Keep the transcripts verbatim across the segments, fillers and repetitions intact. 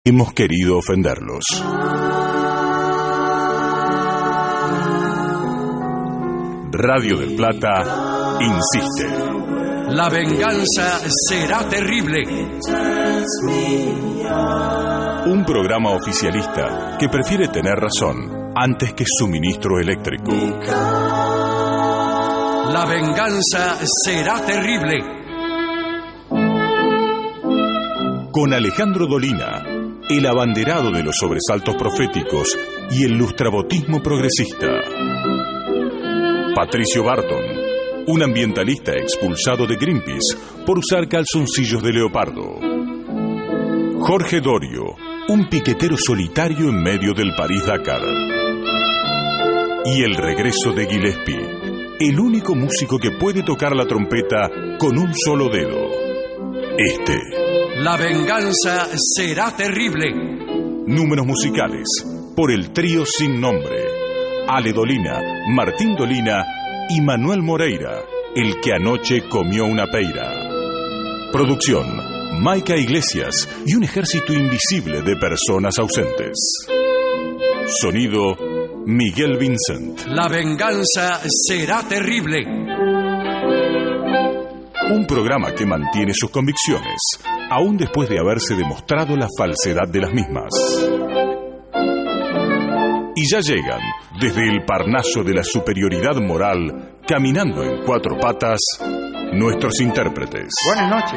hemos querido ofenderlos. Radio del Plata insiste. La venganza será terrible. Un programa oficialista que prefiere tener razón antes que suministro eléctrico. La venganza será terrible. Con Alejandro Dolina, el abanderado de los sobresaltos proféticos y el lustrabotismo progresista. Patricio Barton, un ambientalista expulsado de Greenpeace por usar calzoncillos de leopardo. Jorge Dorio, un piquetero solitario en medio del París-Dakar. Y el regreso de Gillespie, el único músico que puede tocar la trompeta con un solo dedo. Este. La venganza será terrible. Números musicales por el trío sin nombre. Ale Dolina, Martín Dolina y Manuel Moreira, el que anoche comió una peira. Producción, Maica Iglesias y un ejército invisible de personas ausentes. Sonido, Miguel Vincent. La venganza será terrible. Un programa que mantiene sus convicciones, aún después de haberse demostrado la falsedad de las mismas. Y ya llegan, desde el Parnaso de la superioridad moral, caminando en cuatro patas, nuestros intérpretes. Buenas noches.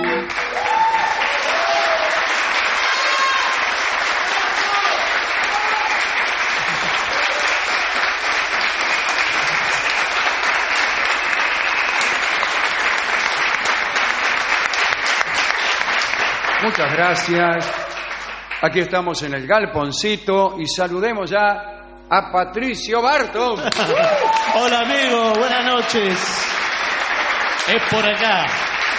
Muchas gracias. Aquí estamos en el galponcito y saludemos ya a Patricio Barton. Hola amigo, buenas noches. Es por acá.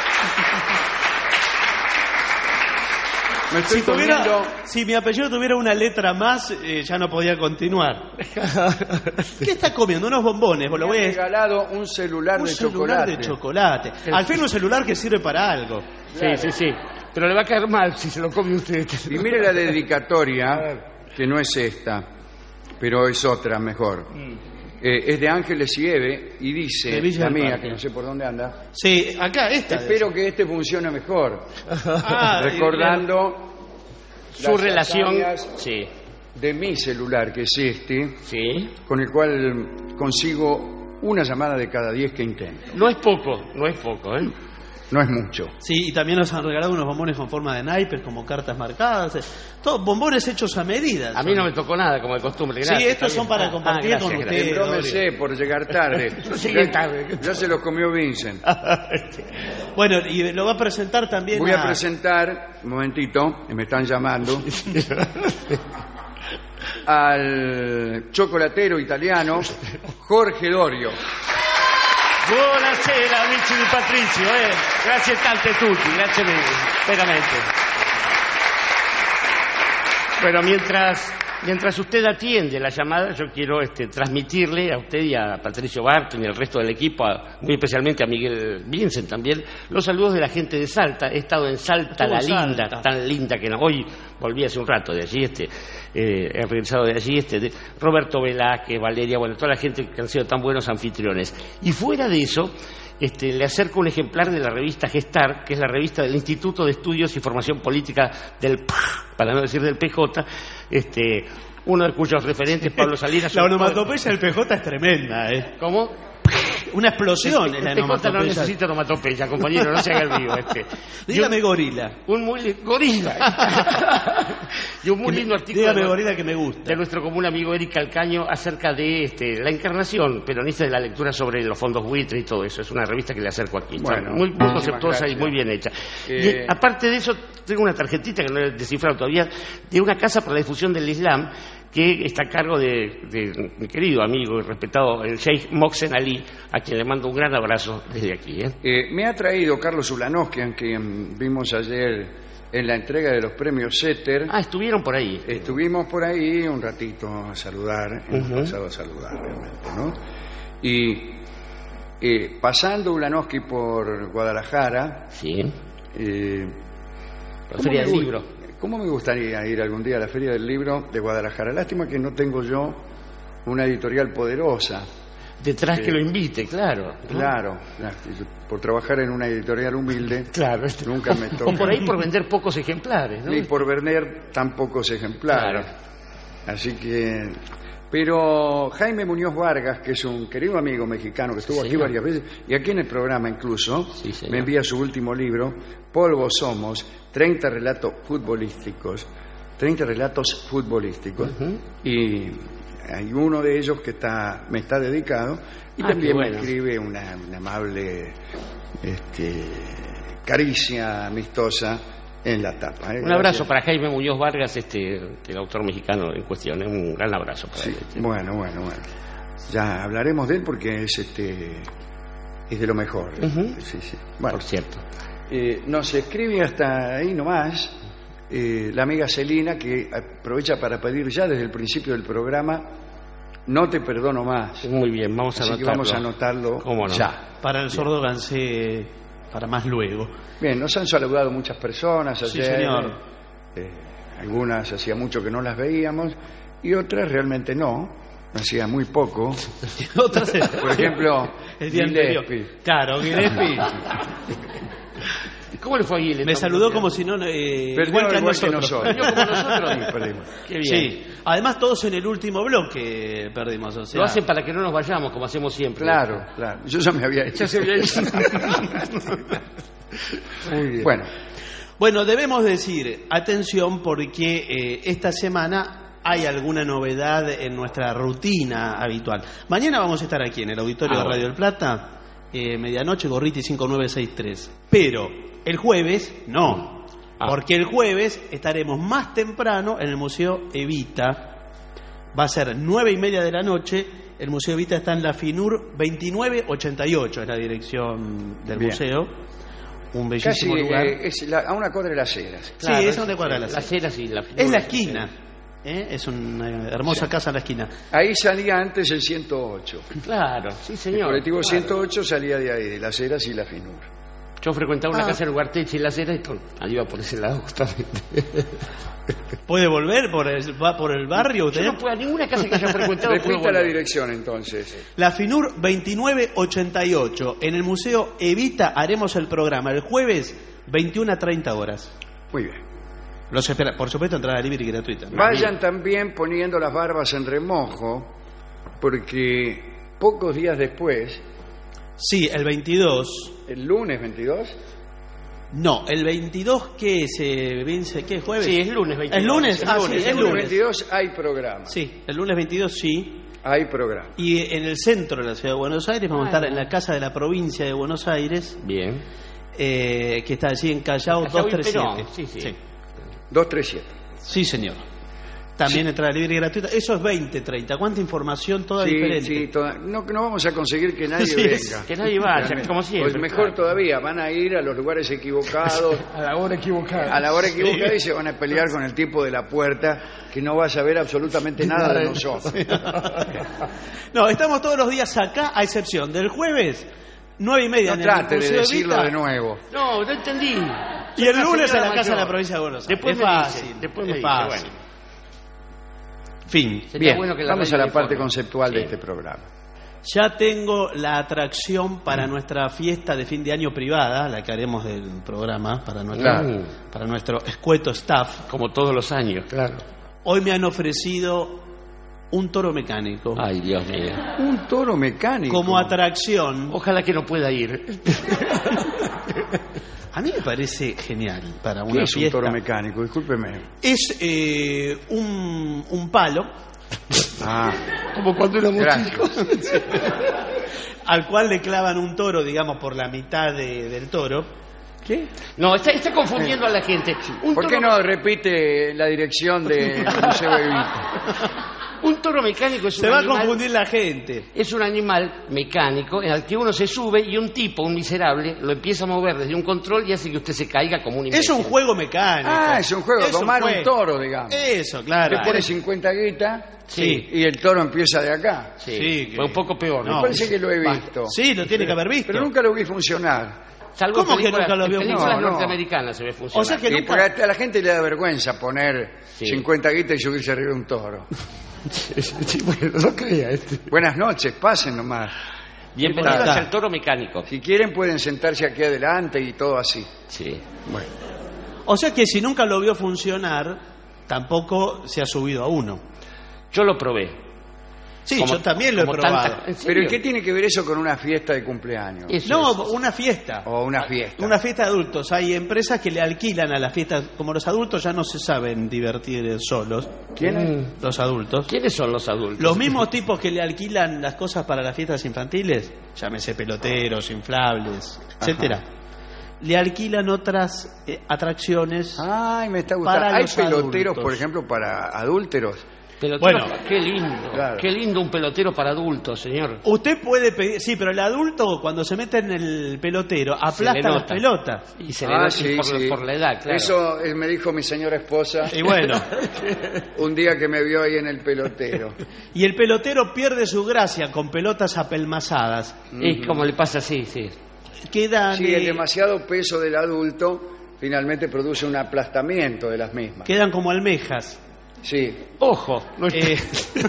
Me estoy Si, tuviera, comiendo... si mi apellido tuviera una letra más, eh, ya no podía continuar. ¿Qué está comiendo? Unos bombones. Me Lo voy han a... regalado un celular un de celular chocolate. de chocolate. Al fin un celular que sirve para algo. Sí, sí, sí. Pero le va a caer mal si se lo come usted. Y mire la dedicatoria, que no es esta, pero es otra mejor. Eh, es de Ángeles Sieve y dice, De Villa la del mía, Parque. que no sé por dónde anda, Sí, acá esta. espero que este funcione mejor. Ah, Recordando Su las relación. hazañas Sí, de mi celular, que es este, sí. con el cual consigo una llamada de cada diez que intento. No es poco, no es poco, ¿eh? No es mucho. Sí, y también nos han regalado unos bombones con forma de naipes, como cartas marcadas. eh, Todos bombones hechos a medida. A mí no me tocó nada, como de costumbre. Gracias, Sí, estos está son bien. para Ah, compartir ah, con gracias, ustedes. gracias. Embrómese por llegar tarde. Llegué Ya- tarde. Ya se los comió Vincent. Bueno, y lo va a presentar también Voy a presentar, un momentito, que me están llamando, al chocolatero italiano Jorge Dorio. Buonasera amici di Patrizio, eh. Grazie tante a tutti, grazie mille, veramente. Bueno, mientras, mientras usted atiende la llamada, yo quiero este, transmitirle a usted y a Patricio Barton y al resto del equipo, a- muy especialmente a Miguel Vincent también, los saludos de la gente de Salta. He estado en Salta, Estuvo la en linda, Salta. tan linda que no. Hoy volví hace un rato de allí, este, eh, he regresado de allí, este, de Roberto Velázquez, Valeria, bueno, toda la gente que han sido tan buenos anfitriones. Y fuera de eso, este, le acerco un ejemplar de la revista Gestar, que es la revista del Instituto de Estudios y Formación Política del P J, para no decir del P J, este, uno de cuyos referentes, Pablo Salinas. La onomatopeya del P J es tremenda, ¿eh? ¿Cómo? Una explosión El en la P J no onomatopeya. necesita onomatopeya, compañero, no se haga el vivo. Este. Dígame gorila. Un muy li- gorila. Y un muy lindo artículo Dígame de, gorila que me gusta. de nuestro común amigo Eric Calcaño acerca de este, la encarnación peronista de la lectura sobre los fondos buitre y todo eso. Es una revista que le acerco aquí. Está Bueno, muy, muy muchísimas conceptuosa y gracias. muy bien hecha. Eh, Y aparte de eso, tengo una tarjetita que no he descifrado todavía, de una casa para la difusión del Islam que está a cargo de, de mi querido amigo y respetado el Sheikh Mohsen Ali, a quien le mando un gran abrazo desde aquí. ¿eh? Eh, me ha traído Carlos Ulanowski, a quien vimos ayer en la entrega de los premios Setter. Ah, estuvieron por ahí. Estuvimos por ahí un ratito a saludar, hemos Ujú. pasado a saludar realmente, ¿no? Y eh, pasando Ulanowski por Guadalajara, Sí. eh, La ¿cómo Feria me del gusta? Libro. ¿Cómo me gustaría ir algún día a la Feria del Libro de Guadalajara? Lástima que no tengo yo una editorial poderosa. Detrás Sí. que lo invite, claro. ¿no? Claro, claro, por trabajar en una editorial humilde, Claro. este- nunca me O tocó. por ahí por vender pocos ejemplares, ¿no? Y por vender tan pocos ejemplares. Claro. Así que... Pero Jaime Muñoz Vargas, que es un querido amigo mexicano que estuvo Sí, aquí señor. varias veces, y aquí en el programa incluso, Sí, señor. me envía su último libro, Polvo Somos, treinta relatos futbolísticos. treinta relatos futbolísticos. Ujú. Y hay uno de ellos que está me está dedicado, y Ah, también qué me bueno. escribe una, una amable este, caricia amistosa en la tapa. ¿eh? Un abrazo Gracias. para Jaime Muñoz Vargas, este, el autor mexicano en cuestión. ¿eh? Un gran abrazo para Sí, él. este. bueno, bueno, bueno. Ya hablaremos de él porque es este es de lo mejor. Ujú. Sí, sí. Bueno, Por cierto. eh, nos escribe hasta ahí nomás eh, la amiga Celina, que aprovecha para pedir ya desde el principio del programa, no te perdono más. Muy bien, vamos a Así que anotarlo. vamos a anotarlo ¿Cómo no? ya. Para el sordo gansé, para más luego. Bien, nos han saludado muchas personas Sí, ayer. señor. Eh, algunas hacía mucho que no las veíamos y otras realmente no, hacía muy poco. Otras Por ejemplo, el día anterior. Gillespie. Claro, Gillespie. ¿Cómo le fue a Guille? Me saludó como si no. Eh, Perdió igual que a igual que nosotros. nosotros. Perdió como nosotros. Sí, perdimos. Qué bien. Sí. Además, todos en el último bloque perdimos. O sea, Lo hacen para que no nos vayamos, como hacemos siempre. Claro, claro. Yo ya me había hecho. Ya se había hecho. Muy bien. Bueno, Bueno, debemos decir, atención, porque eh, esta semana hay alguna novedad en nuestra rutina habitual. Mañana vamos a estar aquí en el auditorio Ah, de Radio bueno. del Plata, eh, medianoche, Gorriti cinco nueve seis tres. Pero el jueves no, Ah. porque el jueves estaremos más temprano en el Museo Evita. Va a ser nueve y media de la noche. El Museo Evita está en la FINUR veintinueve ochenta y ocho, es la dirección del Bien. museo. Un casi bellísimo lugar. eh, es la- a una cuadra de las Heras. Sí, es donde cuadra la Las Heras y la Es la esquina. ¿eh? Es una hermosa Sí. casa en la esquina. Ahí salía antes el ciento ocho. Claro, sí, El señor. colectivo claro. ciento ocho salía de ahí, de las Heras y la FINUR. Yo frecuentaba una Ah. casa en Ugarteche y Las Heras y con- ahí iba por ese lado justamente. ¿Puede volver por el, va por el barrio Yo usted? no puedo a ninguna casa que haya frecuentado. puedo Repita la volver. dirección entonces. La FINUR veintinueve ochenta y ocho. En el Museo Evita haremos el programa el jueves veintiuna a treinta horas. Muy bien. Los espera, por supuesto, entrada libre y gratuita. Vayan también poniendo las barbas en remojo, porque pocos días después, Sí, el veintidós. el lunes veintidós, No, el veintidós, ¿qué es? Eh, Vince, ¿qué es jueves? Sí, es lunes veintidós. ¿Es lunes? Es Ah, lunes, sí, es es el lunes lunes. veintidós hay programa. Sí, el lunes veintidós sí. Hay programa. Y en el centro de la ciudad de Buenos Aires vamos a estar en la Casa de la Provincia de Buenos Aires, Bien. eh, que está allí en Callao Callao y doscientos treinta y siete. Perón, sí, sí. sí. doscientos treinta y siete. Sí, señor. También entrada libre y gratuita. Eso es veinte treinta. ¿Cuánta información toda Sí, diferente? sí, toda- no, no vamos a conseguir que nadie Sí, venga. Que nadie vaya, Realmente. como siempre. Pues mejor claro. todavía, van a ir a los lugares equivocados, A la hora equivocada. a la hora equivocada y se van a pelear con el tipo de la puerta que no va a saber absolutamente nada de nosotros. No, estamos todos los días acá, a excepción del jueves, nueve y media No en el trate de Museo decirlo Evita, de nuevo. No, no entendí. y el Soy una lunes en señora la Casa de la mayor. Provincia de Buenos Aires. Después es me fácil. dice, después me es dice, fácil. bueno. Fin. Sería Bien, bueno que la vamos a radio la le parte ponga. conceptual de Sí. este programa. Ya tengo la atracción para nuestra fiesta de fin de año privada, la que haremos del programa, para nuestro, Claro. para nuestro escueto staff. Como todos los años, claro. Hoy me han ofrecido un toro mecánico Ay, Dios mío. Un toro mecánico. como atracción. Ojalá que no pueda ir. A mí me parece genial para ¿Qué una es un fiesta. toro mecánico? Discúlpeme. Es eh, un, un palo Ah, Como cuando éramos gracias. al cual le clavan un toro, digamos, por la mitad de- del toro. ¿Qué? No, está, está confundiendo a la gente. Un ¿Por qué toro- no repite la dirección del Museo Evita? Un toro mecánico es Se un va a animal... confundir la gente. Es un animal mecánico en el que uno se sube y un tipo, un miserable, lo empieza a mover desde un control y hace que usted se caiga como un Es imbécil. un juego mecánico. Ah, es un juego, domar un juego. toro, digamos. Eso, claro. Le pone cincuenta guitas Sí. y el toro empieza de acá. Sí, Sí, que- fue un poco peor. No, Me parece que lo he visto. Sí, lo tiene que haber visto. Pero nunca lo vi funcionar. Salvo ¿Cómo que películas- nunca lo en vio películas funcionar? No, no. norteamericanas se ve funcionar. O sea que Y nunca- porque a la gente le da vergüenza poner Sí. cincuenta guitas y subirse arriba de un toro. Sí, bueno, no crea este. Buenas noches, pasen nomás. Bienvenidos Está. al toro mecánico. Si quieren pueden sentarse aquí adelante y todo así. Sí. Bueno, O sea que si nunca lo vio funcionar, tampoco se ha subido a uno. Yo lo probé. Sí, Como- yo también lo he como probado. tanta- ¿En serio? pero ¿y qué tiene que ver eso con una fiesta de cumpleaños? Eso No, es. una fiesta. O una fiesta. Una fiesta de adultos. Hay empresas que le alquilan a las fiestas, como los adultos ya no se saben divertir solos, ¿Quiénes? los adultos. ¿Quiénes son los adultos? Los mismos tipos que le alquilan las cosas para las fiestas infantiles, llámese peloteros, inflables, etcétera, le alquilan otras eh, atracciones. Ay, me está gustando. Para ¿Hay los peloteros, adultos. por ejemplo, para adúlteros? Pelotero, Bueno. qué lindo. Claro. Qué lindo un pelotero para adultos, señor. Usted puede pedir, sí, pero el adulto cuando se mete en el pelotero Se le aplasta las nota. pelotas. Y se le Ah, nota sí, por, sí. por la edad, claro. Eso eh, me dijo mi señora esposa Y bueno, un día que me vio ahí en el pelotero. y el pelotero pierde su gracia con pelotas apelmazadas. Es como le pasa así, sí. Quedan, Sí, el eh, demasiado peso del adulto finalmente produce un aplastamiento de las mismas. quedan como almejas. Sí. Ojo, no Eh,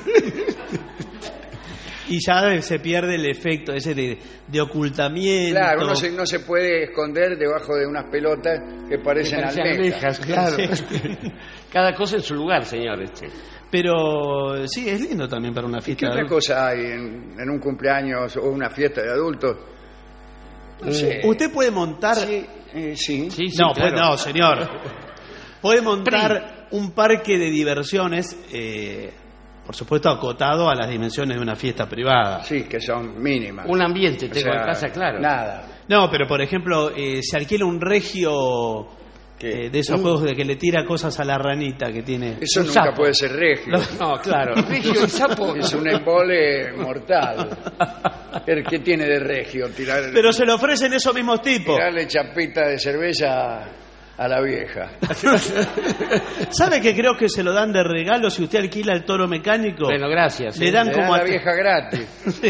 y ya se pierde el efecto ese de, de ocultamiento. Claro, uno se- no se puede esconder debajo de unas pelotas que parecen parecen almejas. almejas, claro. Sí. Cada cosa en su lugar, señor. Este. Pero sí, es lindo también para una ¿Y qué fiesta. de otra adultos. cosa hay en, en un cumpleaños o una fiesta de adultos? No sé. Usted puede montar... Sí, eh, sí. Sí, sí, no, claro. pues no, señor. Puede montar un parque de diversiones, eh, por supuesto acotado a las dimensiones de una fiesta privada. Sí, que son mínimas. Un ambiente O tengo sea, en casa, claro. Nada. No, pero por ejemplo, eh, se alquila un regio ¿Qué? eh, de esos Un- juegos de que le tira cosas a la ranita que tiene. Eso Un nunca sapo. puede ser regio. No, claro. Regio y sapo. Es un embole mortal. ¿Qué qué tiene de regio? Tirar, Pero se lo ofrecen esos mismos tipos. tirarle chapita de cerveza a la vieja. ¿Sabe que creo que se lo dan de regalo si usted alquila el toro mecánico? Bueno, gracias. Le eh. dan Le como da la at- vieja gratis.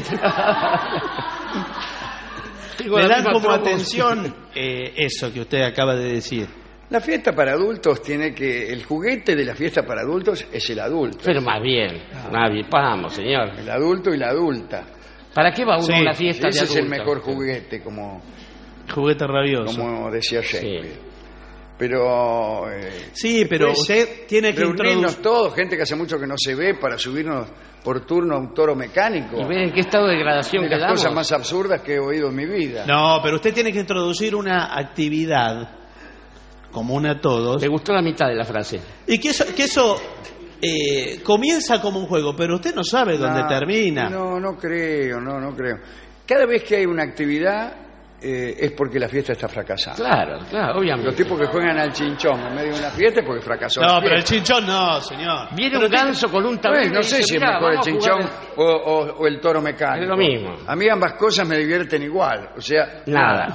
Tengo Le la dan misma como promo. atención eh, eso que usted acaba de decir. La fiesta para adultos tiene que... El juguete de la fiesta para adultos es el adulto. Pero más bien, más bien, vamos, señor. El adulto y la adulta. ¿Para qué va uno Sí, a una fiesta Ese de es el adultos? mejor juguete, como, Juguete rabioso. como decía Shakespeare. Pero... eh, Sí, pero después usted tiene que reunirnos introducir... todos, gente que hace mucho que no se ve, para subirnos por turno a un toro mecánico. Y ver en qué estado de degradación De las quedamos. cosas más absurdas que he oído en mi vida. No, pero usted tiene que introducir una actividad común a todos. Me gustó la mitad de la frase. Y que eso, que eso eh, comienza como un juego, pero usted no sabe dónde No, termina. No, no creo, no, no creo. Cada vez que hay una actividad eh, es porque la fiesta está fracasando. Claro, claro, obviamente. Los tipos que juegan al chinchón en medio de una fiesta es porque fracasó No, la pero el fiesta. chinchón no, señor. Viene Pero un ganso con un tablero. Bueno, no y sé dice, si es "Mirá, mejor el vamos a chinchón jugar". o, o- o el toro mecánico. Es lo mismo. A mí ambas cosas me divierten igual. O sea, Nada.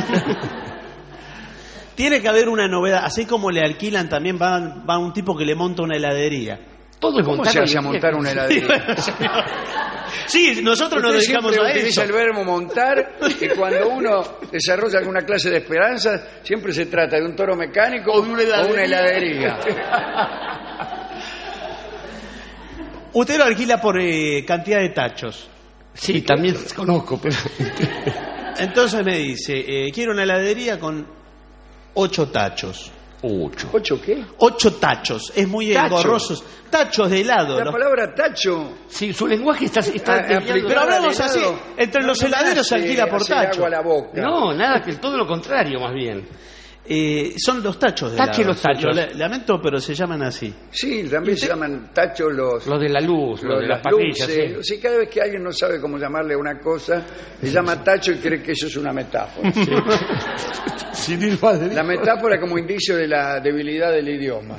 Tiene que haber una novedad. Así como le alquilan, también va, va un tipo que le monta una heladería. Todo es ¿Cómo montar se hace a hoy en montar día. una heladería? Sí, nosotros nos Usted dedicamos siempre a utiliza eso. el verbo montar y cuando uno desarrolla alguna clase de esperanza siempre se trata de un toro mecánico O de una heladería. o una heladería. Usted lo alquila por eh, cantidad de tachos. Sí, también conozco, pero... Entonces me dice, eh, quiero una heladería con ocho tachos. Ocho. ¿Ocho qué? Ocho tachos. Es muy Tacho. engorroso. Tachos de helado. La los- palabra tacho. Sí, su lenguaje está... está Ah, desviando- aplicada Pero hablamos al así, helado. entre los me heladeros se hace alquila por hacer tacho. agua a la boca. No, nada, que todo lo contrario, más bien. Eh, son los tachos de Tache helado. los tachos. Lo- Lamento, pero se llaman así. Sí, también se llaman tachos los... Los de la luz, los, los- de las las parrillas. luces. sí. Sí, cada vez que alguien no sabe cómo llamarle a una cosa, le llama tacho y cree que eso es una metáfora. La metáfora como indicio de la debilidad del idioma.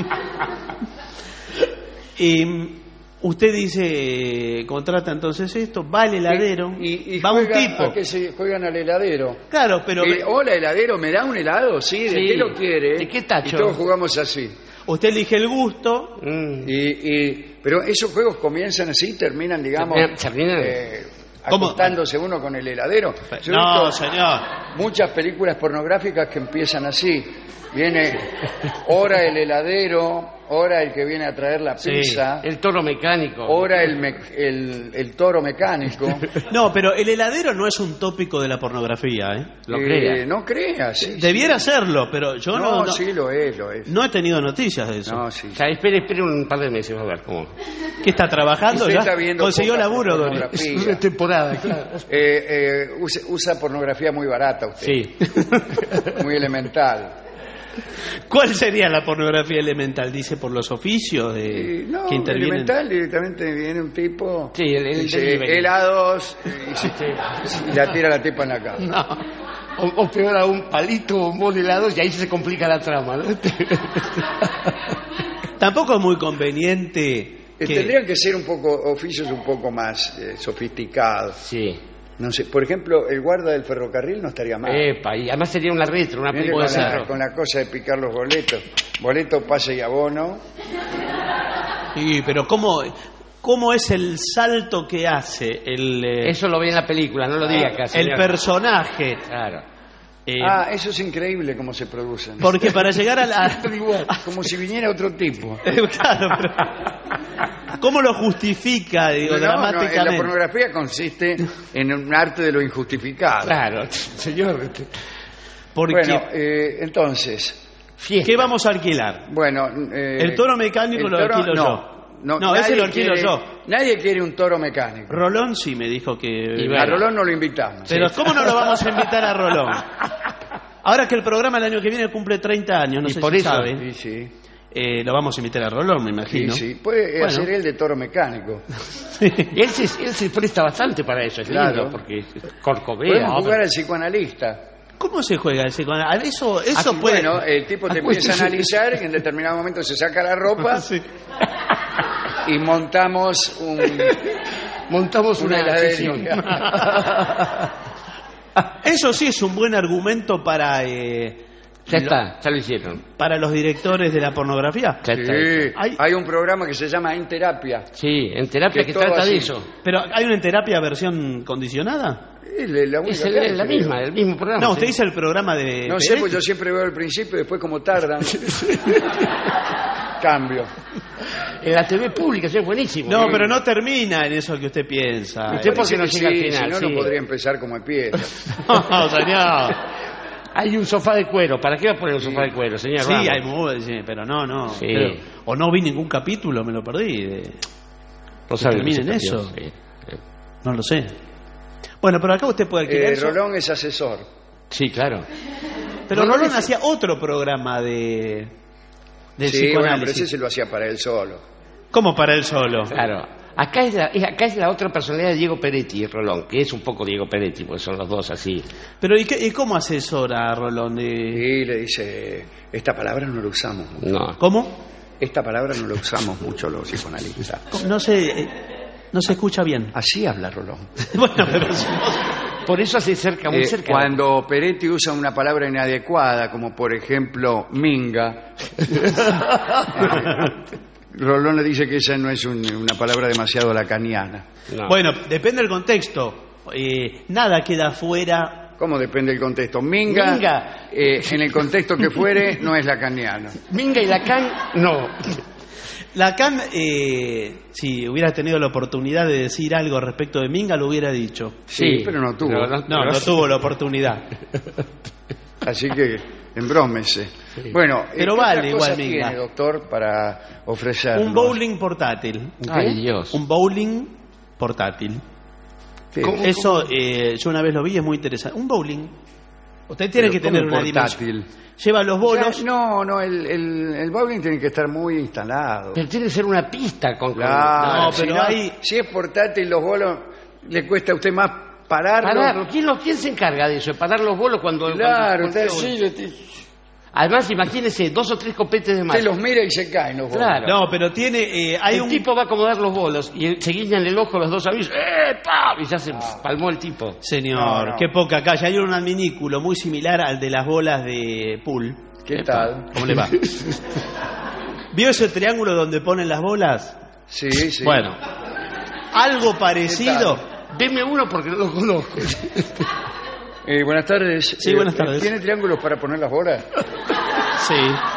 Eh, usted dice, eh, contrata entonces esto, va al heladero, Y, y va un juega- tipo. ¿a qué se juegan al heladero? Claro, pero Eh, Hola, heladero, ¿me da un helado? Sí, ¿de Sí. qué lo quiere? ¿De qué tacho? Y todos jugamos así. usted elige el gusto. Mm. Y, y- pero esos juegos comienzan así, terminan, digamos, Terminan- terminan. eh, acostándose uno con el heladero. Yo he No, visto señor. muchas películas pornográficas que empiezan así. Viene ora el heladero, ora el que viene a traer la Sí, pizza, El toro mecánico. ora el, me- el, el toro mecánico. No, pero el heladero no es un tópico de la pornografía, ¿eh? Lo Eh, crea. No creas. Sí, Debiera serlo, pero yo no, no, no, sí lo es, lo es. no he tenido noticias de eso. No, sí. O sea, espere, espere un par de meses, va a ver cómo. ¿Qué está trabajando? Usted ¿Ya? está viendo ¿Consiguió poca laburo? Don- pornografía. Una temporada, claro. Eh, eh, usa, usa pornografía muy barata usted, Sí. muy elemental. ¿Cuál sería la pornografía elemental? Dice por los oficios de Eh, no, que intervienen. elemental, directamente viene un tipo, Sí, el- el dice, delivery. helados, y, se- y la tira la tipa en la cara. No. O, o peor aún, palito, bombón, helados, y ahí se complica la trama, ¿no? Tampoco es muy conveniente Eh, que... Tendrían que ser un poco oficios un poco más eh, sofisticados. Sí. No sé, por ejemplo, el guarda del ferrocarril no estaría mal. Epa, y además sería una retro, una Mire, película con, la, retro. con la cosa de picar los boletos. Boleto, pase y abono. Sí, pero ¿cómo, cómo es el salto que hace el, eh, Eso lo ve en la película, no lo diga acá, el señor. personaje? Claro. Eh, Ah, eso es increíble cómo se producen. Porque para llegar a la... Como si viniera otro tipo. Claro, pero... ¿Cómo lo justifica, digo, No, no, no, dramáticamente? la pornografía consiste en un arte de lo injustificado. Claro, señor. este, Porque... Bueno, eh, entonces, Fiesta. ¿Qué vamos a alquilar? bueno... eh, El toro mecánico el lo toro- alquilo no, yo. No, No, ese nadie lo alquilo quiere- yo. Nadie quiere un toro mecánico. Rolón sí me dijo que... Y A bueno. Rolón no lo invitamos. Pero ¿cómo no lo vamos a invitar a Rolón? Ahora que el programa el año que viene cumple treinta años, no Y sé por si eso- sabe, Sí, sí. eh, lo vamos a invitar a Rolón, me Sí, imagino. sí. Puede Bueno. hacer él de toro mecánico. Él se, él se presta bastante para eso, es Claro. lindo, porque Corcovea. Podemos jugar otro- al psicoanalista. ¿Cómo se juega el psicoanálisis? Eso, eso Ah, puede... Bueno, el tipo te empieza a analizar y en determinado momento se saca la ropa Sí. y montamos un, Montamos una una, sesión. heladería. Eso sí es un buen argumento para, eh, Ya lo- está, ya lo hicieron. para los directores de la pornografía. Ya está. Sí, Hay- hay un programa que se llama En Terapia. Sí, en terapia Que que, todo trata así. de eso. Pero ¿hay una en terapia versión condicionada? Es la, única Es el- que hay, la creo. misma, el mismo programa. No, usted sí. dice el programa de... No sé, Peretti. pues yo siempre veo al principio y después como tardan. Cambio. En la T V pública, eso es buenísimo. No, pero no termina en eso que usted piensa. Usted por qué no Sí, llega al sí, final, Si no, sí. no podría empezar como empieza. No, señor. Hay un sofá de cuero. ¿Para qué va a poner un sofá de cuero, señor? Sí, Vamos. hay muy, sí, pero no, no. Sí. Pero- o no vi ningún capítulo, me lo perdí. de- No sabe lo que termine en se eso. perdió, sí. no lo sé. Bueno, pero acá usted puede alquilar Eh, eso. Rolón es asesor. Sí, claro. Pero Rolón Rolón es- hacía otro programa de... de Sí, bueno, pero psicoanálisis. ese se lo hacía para él solo. ¿Cómo para él solo? Claro. Acá es, la, es- acá es la otra personalidad de Diego Peretti, Rolón, que es un poco Diego Peretti, porque son los dos así. Pero ¿y, qué- y cómo asesora a Rolón? Eh, Y le dice, esta palabra no la usamos mucho. No. ¿Cómo? Esta palabra no la usamos mucho los psicoanalistas. No sé, eh, no se escucha bien. Así habla Rolón. Bueno, pero... Por eso se acerca muy Eh, cerca. cuando Peretti usa una palabra inadecuada, como por ejemplo minga, eh, Rolón le dice que esa no es un- una palabra demasiado lacaniana. No. Bueno, depende del contexto. Eh, nada queda fuera. ¿Cómo depende del contexto? Minga, Minga. eh, en el contexto que fuere, no es lacaniano. Minga y Lacan, no. Lacan, eh, si hubiera tenido la oportunidad de decir algo respecto de Minga, lo hubiera dicho. Sí, pero no tuvo. Pero No, pero- no tuvo la oportunidad. Así que embrómese. Bueno, eh, Pero ¿qué vale otras igual, cosas Minga. tiene, doctor, para ofrecernos? Un bowling portátil. Ay, Dios. Un bowling portátil. ¿Qué? ¿Cómo? Eso, eh, yo una vez lo vi, es muy interesante. Un bowling. Usted tiene Pero que tener ¿cómo una portátil? dimensión. Lleva los bolos. Ya, no, no, el, el, el bowling tiene que estar muy instalado. Pero tiene que ser una pista con... Claro, No, si pero no, hay- si es portátil, los bolos le cuesta a usted más pararlo. Pararlo. ¿Quién, lo- ¿Quién se encarga de eso? De parar los bolos cuando... Claro, cuando- usted, sí, le- Además, imagínese dos o tres copetes de más. usted los mira y se caen los bolos. Claro. No, pero tiene. eh, hay el un. tipo va a acomodar los bolos y se guiñan el ojo los dos amigos. ¡Eh, pam! Y ya se palmó el tipo. Señor, No, no. qué poca calle. Hay un adminículo muy similar al de las bolas de pool. ¿Qué tal? ¿Cómo le va? ¿Vio ese triángulo donde ponen las bolas? Sí, sí. Bueno, algo parecido. Deme uno porque no lo conozco. Eh, buenas tardes. Sí, buenas tardes. ¿Tiene triángulos para poner las bolas? Sí.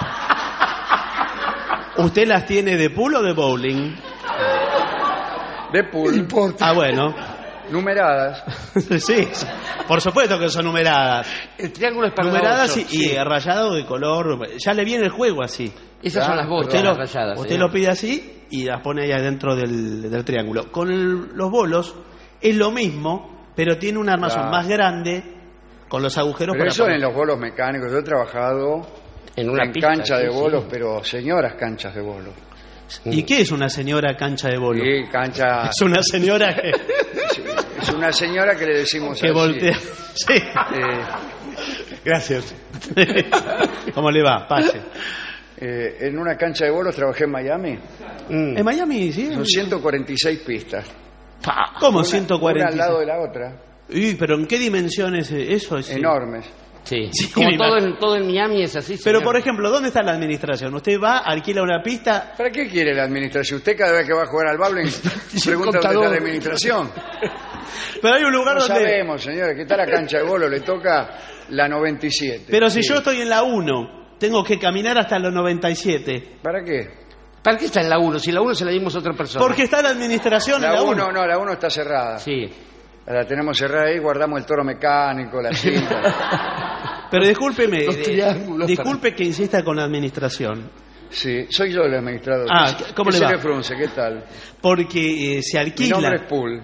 ¿Usted las tiene de pool o de bowling? De pool. Ah, bueno. Numeradas. Sí, por supuesto que son numeradas. El triángulo es para Numeradas ocho, y, sí. y rayado de color. Ya le viene el juego así. Esas Ah, son las bolas, Usted, lo, las rayadas. usted señor. lo pide así y las pone ahí adentro del, del triángulo. Con el- los bolos es lo mismo, pero tiene un armazón Claro. más grande con los agujeros Pero para eso poner. en los bolos mecánicos. Yo he trabajado En una pista, cancha sí, de sí. bolos, pero señoras canchas de bolos. ¿Y qué es una señora cancha de bolo? Sí, cancha. Es una señora que, Es una señora que le decimos que así. voltea. Sí. Eh, Gracias. ¿Cómo le va? Pase. eh, en una cancha de bolos trabajé en Miami. Mm. En Miami, sí. Son ciento cuarenta y seis pistas. Pa. ¿Cómo Una- ciento cuarenta? Una al lado de la otra. Uy, pero ¿en qué dimensiones eso es? Enormes. Sí. Sí, Como me todo imagino. en, todo en Miami es así. Pero, señor. por ejemplo, ¿dónde está la administración? Usted va, alquila una pista. ¿Para qué quiere la administración? Usted cada vez que va a jugar al bowling pregunta dónde contador. está la administración. Pero hay un lugar No donde. sabemos, señores, que está la cancha de bolos, le toca la noventa y siete. Pero si Sí. yo estoy en la uno, tengo que caminar hasta los noventa y siete. ¿Para qué? ¿Para qué está en la uno? Si la uno se la dimos a otra persona. Porque está la administración en La la uno, uno. no, la uno está cerrada. Sí. La tenemos cerrada ahí, guardamos el toro mecánico, la cinta. Pero discúlpeme, Los eh, triángulos. disculpe que insista con la administración. Sí, soy yo el administrador. Ah, ¿cómo ¿Qué le se va? frunce? ¿Qué tal? Porque eh, se Mi alquila. nombre es Pool.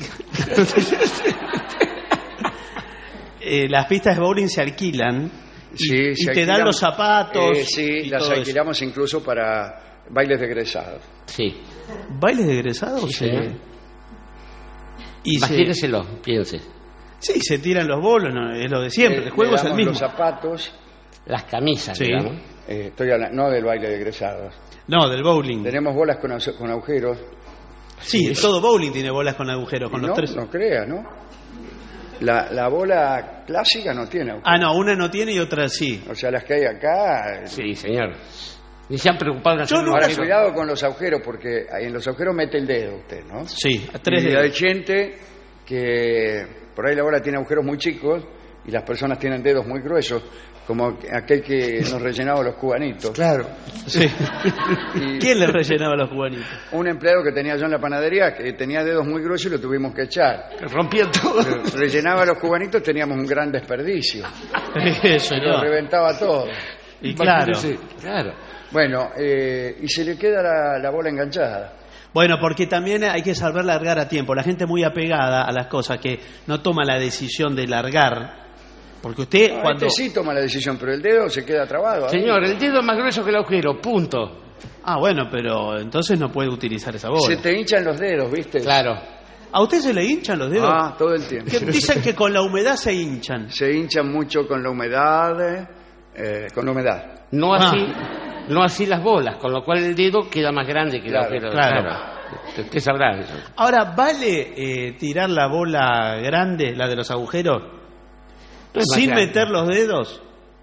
eh, las pistas de bowling se alquilan. Y, Sí, y se te dan alquilan- los zapatos. Eh, sí, y las todo eso. alquilamos incluso para bailes de egresados. Sí. ¿Bailes de egresados? Sí, Se- señor. Y se, Imagíneselo, piense. sí, se tiran los bolos, no, es lo de siempre. Eh, El juego le es el damos mismo. los zapatos, Las camisas, Sí. digamos. eh, estoy hablando, no del baile de egresados. No, del bowling. Tenemos bolas con, au- con agujeros. Sí, todo bowling tiene bolas con agujeros, con Y los no, tres. no crea, ¿no? La, la bola clásica no tiene agujeros. Ah, no, una no tiene y otra sí. O sea, las que hay acá... eh, Sí, señor. Ni se han preocupado en hacer Yo un nunca- Ahora, arreglo. cuidado con los agujeros, porque ahí en los agujeros mete el dedo usted, ¿no? Sí, a tres y hay dedos. gente que por ahí la bola tiene agujeros muy chicos y las personas tienen dedos muy gruesos, como aquel que nos rellenaba los cubanitos. Claro. Sí. Y ¿Quién le rellenaba los cubanitos? un empleado que tenía yo en la panadería que tenía dedos muy gruesos y lo tuvimos que echar. Rompía todo. Pero rellenaba los cubanitos, teníamos un gran desperdicio. Eso, Lo no. reventaba todo. Y claro. Imagínese. Claro. Bueno, eh, y se le queda la, la bola enganchada. Bueno, porque también hay que saber largar a tiempo. La gente muy apegada a las cosas que no toma la decisión de largar. Porque usted Ah, cuando... Este sí toma la decisión, pero el dedo se queda trabado. ahí. Señor, el dedo es más grueso que el agujero, punto. Ah, bueno, pero entonces no puede utilizar esa bola. Se te hinchan los dedos, ¿viste? Claro. ¿A usted se le hinchan los dedos? Ah, todo el tiempo. Que dicen que con la humedad se hinchan. Se hinchan mucho con la humedad, eh, con la humedad. No Ah. así, no así las bolas, con lo cual el dedo queda más grande que el Claro, agujero. claro. Usted sabrá eso. Ahora, ¿vale eh, tirar la bola grande, la de los agujeros, No es más sin grande. meter los dedos?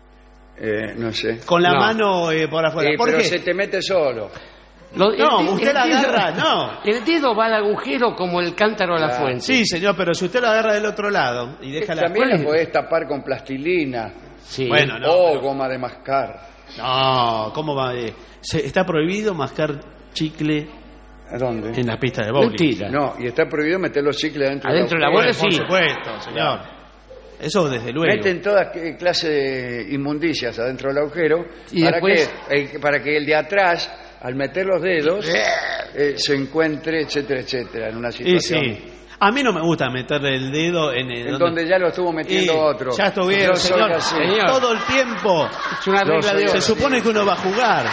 Eh, no sé. Con la No. mano eh, por afuera. Eh, ¿Por pero qué? se te mete solo. Lo- el No, de- usted el la dedo- agarra, no. El dedo va al agujero como el cántaro a la Claro. fuente. Sí, señor, pero si usted lo agarra del otro lado y deja la... También ¿cuál la es? podés tapar con plastilina Sí. Bueno, no. o pero- goma de mascar. No, ¿cómo va? eh? Se- está prohibido mascar chicle ¿A dónde? en las pistas de bowling. Mentira. No, y está prohibido meter los chicles adentro, Adentro de la agujero. bola, Por sí. supuesto, señor. Eso desde luego. Meten todas que- clase de inmundicias adentro del agujero Y para, después- que, eh, para que el de atrás, al meter los dedos, eh, se encuentre, etcétera, etcétera, en una Y situación sí. A mí no me gusta meterle el dedo en el... en donde ya lo estuvo metiendo Y otro. Ya estuvieron, Yo soy señor. así. Señor. Todo el tiempo. Es una Yo regla soy de Se oro. supone que uno va a jugar.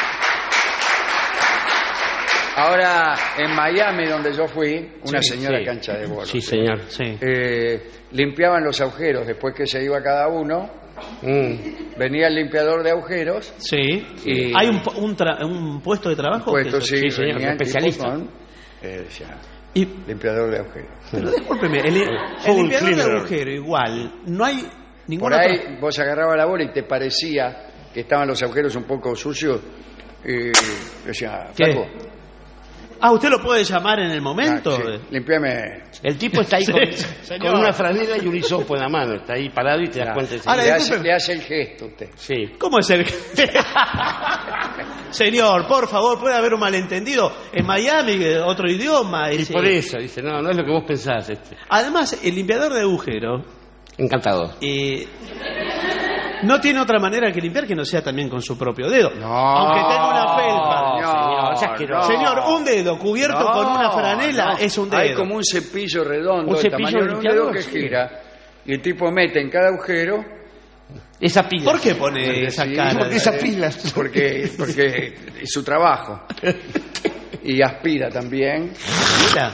Ahora, en Miami, donde yo fui, una Sí, señora sí. cancha de bolos. Sí, señor. Sí. Eh, limpiaban los agujeros después que se iba cada uno. Mm. Venía el limpiador de agujeros. Sí. Y- ¿Hay un, pu- un, tra- un puesto de trabajo? Puesto, que- sí, sí, señor, venían especialista. tipos con, eh, decía, Y, limpiador de agujeros. pero discúlpeme, el, el Full limpiador de cleaner. agujero igual, no hay Por ninguna... ahí otra- vos agarrabas la bola y te parecía que estaban los agujeros un poco sucios. Y decía, ¿Qué? flaco, Ah, ¿usted lo puede llamar en el momento? Ah, sí. Limpiame. El tipo está ahí Sí, con, señor. con una franela y un hisopo en la mano. Está ahí parado y te das cuenta. Ahora, le, disculpe. hace, le hace el gesto usted. Sí. ¿Cómo es el...? Señor, por favor, puede haber un malentendido. En Miami, eh, otro idioma. Y es, por eh, eso, dice, no, no es lo que vos pensás. Este. Además, el limpiador de agujeros Encantado. eh, no tiene otra manera que limpiar que no sea también con su propio dedo. No. Aunque tenga una felpa. No, señor, ya que no. Señor, un dedo cubierto No, con una franela no. es un dedo. Hay como un cepillo redondo Un del cepillo tamaño de un limpiador, dedo que sí. gira. Y el tipo mete en cada agujero. Esa pila. ¿Por qué pone esa Sí, cara? porque de- esa pila- Porque, porque es su trabajo. Y aspira también. Mira.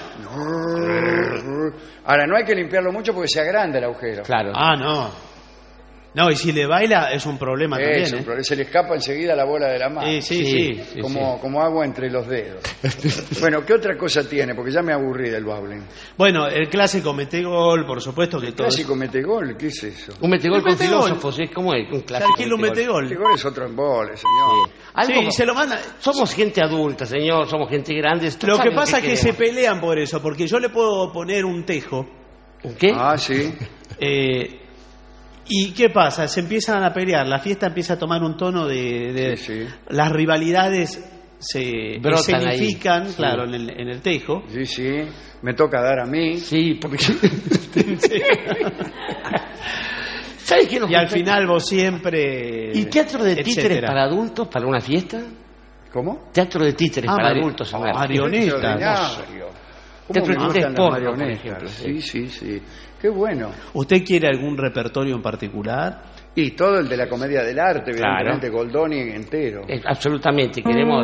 Ahora, no hay que limpiarlo mucho porque se agranda el agujero. Claro. Ah, no. No, y si le baila es un problema Eso, también, ¿eh? pero se le escapa enseguida la bola de la mano. Sí, sí, Sí. sí. sí, como, como agua entre los dedos. Bueno, ¿qué otra cosa tiene? Porque ya me aburrí del bowling. Bueno, el clásico metegol, por supuesto que todo. Clásico metegol, ¿qué es eso? Un metegol Un con metegol. filósofos, ¿es como es? Un Se clásico. alquila un metegol. Metegol es otro embole, señor. Sí. Algo Sí, como- se lo manda. Somos gente adulta, señor, somos gente grande. Lo que ¿saben pasa es qué que se queremos? pelean por eso, porque yo le puedo poner un tejo. ¿Qué? Ah, sí. eh, ¿Y qué pasa? Se empiezan a pelear, la fiesta empieza a tomar un tono de... de- Sí, sí. Las rivalidades se Brotan ahí. escenifican, Sí. claro, en el, en el tejo. Sí, sí. Me toca dar a mí. Sí, porque... ¿Sabes qué nos Y al gusta? final vos siempre... ¿Y teatro de títeres etcétera. para adultos para una fiesta? ¿Cómo? Teatro de títeres Ah, para Mari- adultos. oh, a ver. marioneta. Extraordinario. ¿Cómo Teatro me de gustan títeres las porno, por marionetas? ejemplo, Sí, sí, sí. Qué bueno. ¿Usted quiere algún repertorio en particular? Y todo el de la comedia del arte, Claro. evidentemente, Goldoni entero. Eh, absolutamente, queremos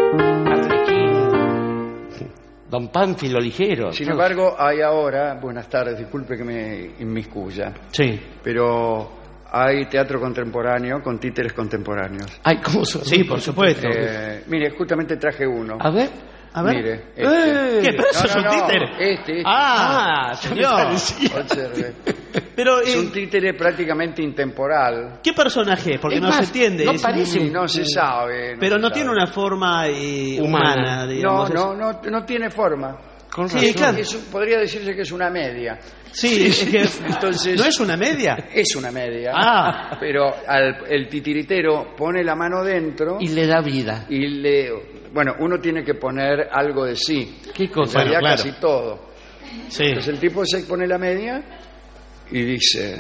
Arlequín, Don Pánfilo Ligero. Sin embargo, hay ahora, buenas tardes, disculpe que me inmiscuya, Sí. pero hay teatro contemporáneo con títeres contemporáneos. Ay, ¿cómo son? Sí, por supuesto. Eh, mire, justamente traje uno. A ver. A ver. Mire, este. Eh, ¿Qué? ¿Pero eso No, es un no, no, títere? Este, este. Ah, Ah, señor. Observe. Pero, Es eh, un títere prácticamente intemporal. ¿qué personaje es? Porque Es no más, se entiende. no es parece Y un- no se sabe. Pero se no sabe. tiene una forma eh, Humana. humana, No, digamos. no, no, no tiene forma. Con Sí, razón. claro. Es un- podría decirse que es una media. Sí, es que Entonces- ¿no es una media? Es una media. Ah. Pero al, el titiritero pone la mano dentro Y le da vida. y le... Bueno, uno tiene que poner algo de sí. ¿Qué En cosa? realidad claro. casi todo. Sí. Entonces el tipo se pone la media y dice,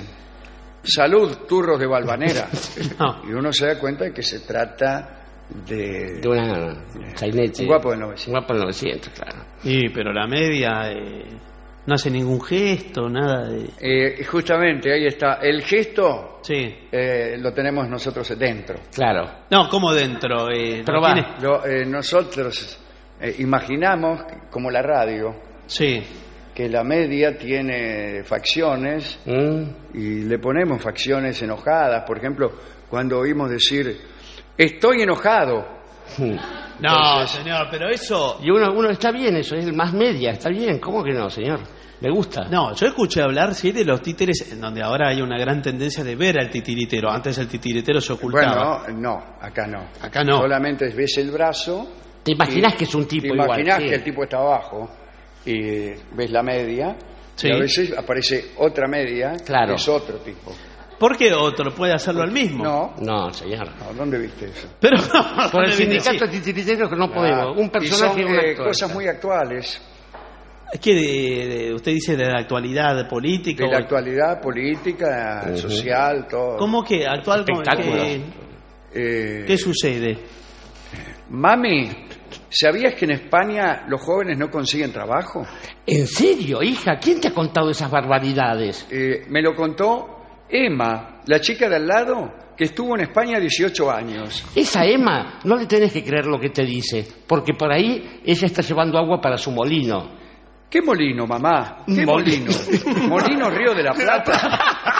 salud, turros de Valvanera. No. Y uno se da cuenta de que se trata de, De una sainete. un guapo del novecientos. Un guapo del novecientos, claro. Sí, pero la media eh, no hace ningún gesto, nada de... Eh, y justamente ahí está. El gesto Sí. eh, lo tenemos nosotros dentro. Claro. No, como dentro. Eh, no Probá. tiene- Lo- eh, nosotros eh, imaginamos, como la radio, Sí. que la media tiene facciones Mm. y le ponemos facciones enojadas. Por ejemplo, cuando oímos decir, estoy enojado. Mm. No, Entonces- señor, pero eso... Y uno, uno está bien, eso es el más media, está bien. ¿Cómo que no, señor? Me gusta. No, yo escuché hablar, sí, de los títeres, en donde ahora hay una gran tendencia de ver al titiritero. Antes el titiritero se ocultaba. Bueno, no, acá no. Acá no. Solamente ves el brazo. ¿Te imaginas y que es un tipo te igual? imaginas Sí. que el tipo está abajo y ves la media. Sí. Y a veces aparece otra media, Claro. que es otro tipo. ¿Por qué otro puede hacerlo al mismo? No, No, señor. no, ¿dónde viste eso? Pero Por el Sí. sindicato titiritero que no podemos. Un Ah, y personaje son, y un eh, actor. cosas muy actuales, Es que de- de- usted dice de la actualidad política. de la o- actualidad política, Ujú. social, todo. ¿Cómo que actual? como- Espectáculos. ¿Qué, Eh, qué sucede? Mami, ¿sabías que en España los jóvenes no consiguen trabajo? ¿En serio, hija? ¿Quién te ha contado esas barbaridades? Eh, me lo contó Emma, la chica de al lado, que estuvo en España dieciocho años. Esa Emma, no le tenés que creer lo que te dice, porque por ahí ella está llevando agua para su molino. ¿Qué molino, mamá? ¿Qué Molino. molino? ¿Molino Río de la Plata?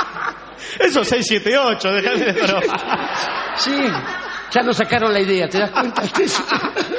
Eso seis siete ocho, déjame de broma. Sí, Ya nos sacaron la idea, ¿te das cuenta?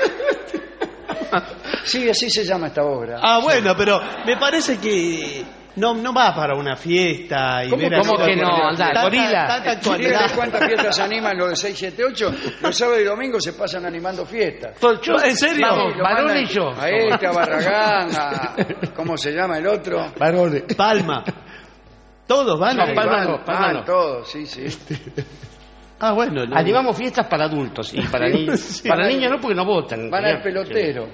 sí, así se llama esta obra. Ah, bueno, pero me parece que no, no va para una fiesta y ¿Cómo- ver cómo así- que no? Anda, Tanta- gorila. tanta Fíjate actualidad. cuántas fiestas animan los de seis, siete, ocho. Los sábados y domingos se pasan animando fiestas. Yo- ¿En serio? Vamos, Lo Barón mandan y yo. A este, a Barragán, a... ¿Cómo se llama el otro? Varones. Palma. Todos van. No, a- Palma Van, no, Palma van no. todos, sí, sí. Ah, bueno. no. Animamos fiestas para adultos y para niños. Sí. Para niños no, porque no votan. Van al pelotero.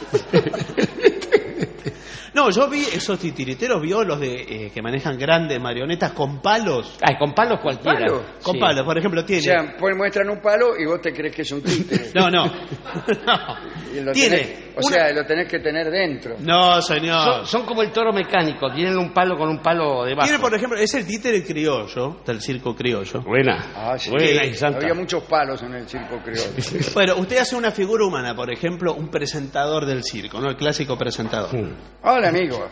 No, yo vi esos titiriteros, vio los de eh, que manejan grandes marionetas con palos. Ay, con palos cualquiera. ¿Palos? Con Sí. palos, por ejemplo, O tiene. sea, pues muestran un palo y vos te crees que es un títere. No, no. Y lo Tiene. tenés- o una- sea, lo tenés que tener dentro. No, señor. Son, son como el toro mecánico, tienen un palo con un palo debajo. Tiene, por ejemplo, es el títere criollo, del circo criollo. Buena. Ah, sí. Buena y santa. Había muchos palos en el circo criollo. Bueno, usted hace una figura humana, por ejemplo, un presentador del circo, ¿no? El clásico presentador. Mm. Hola, amigo.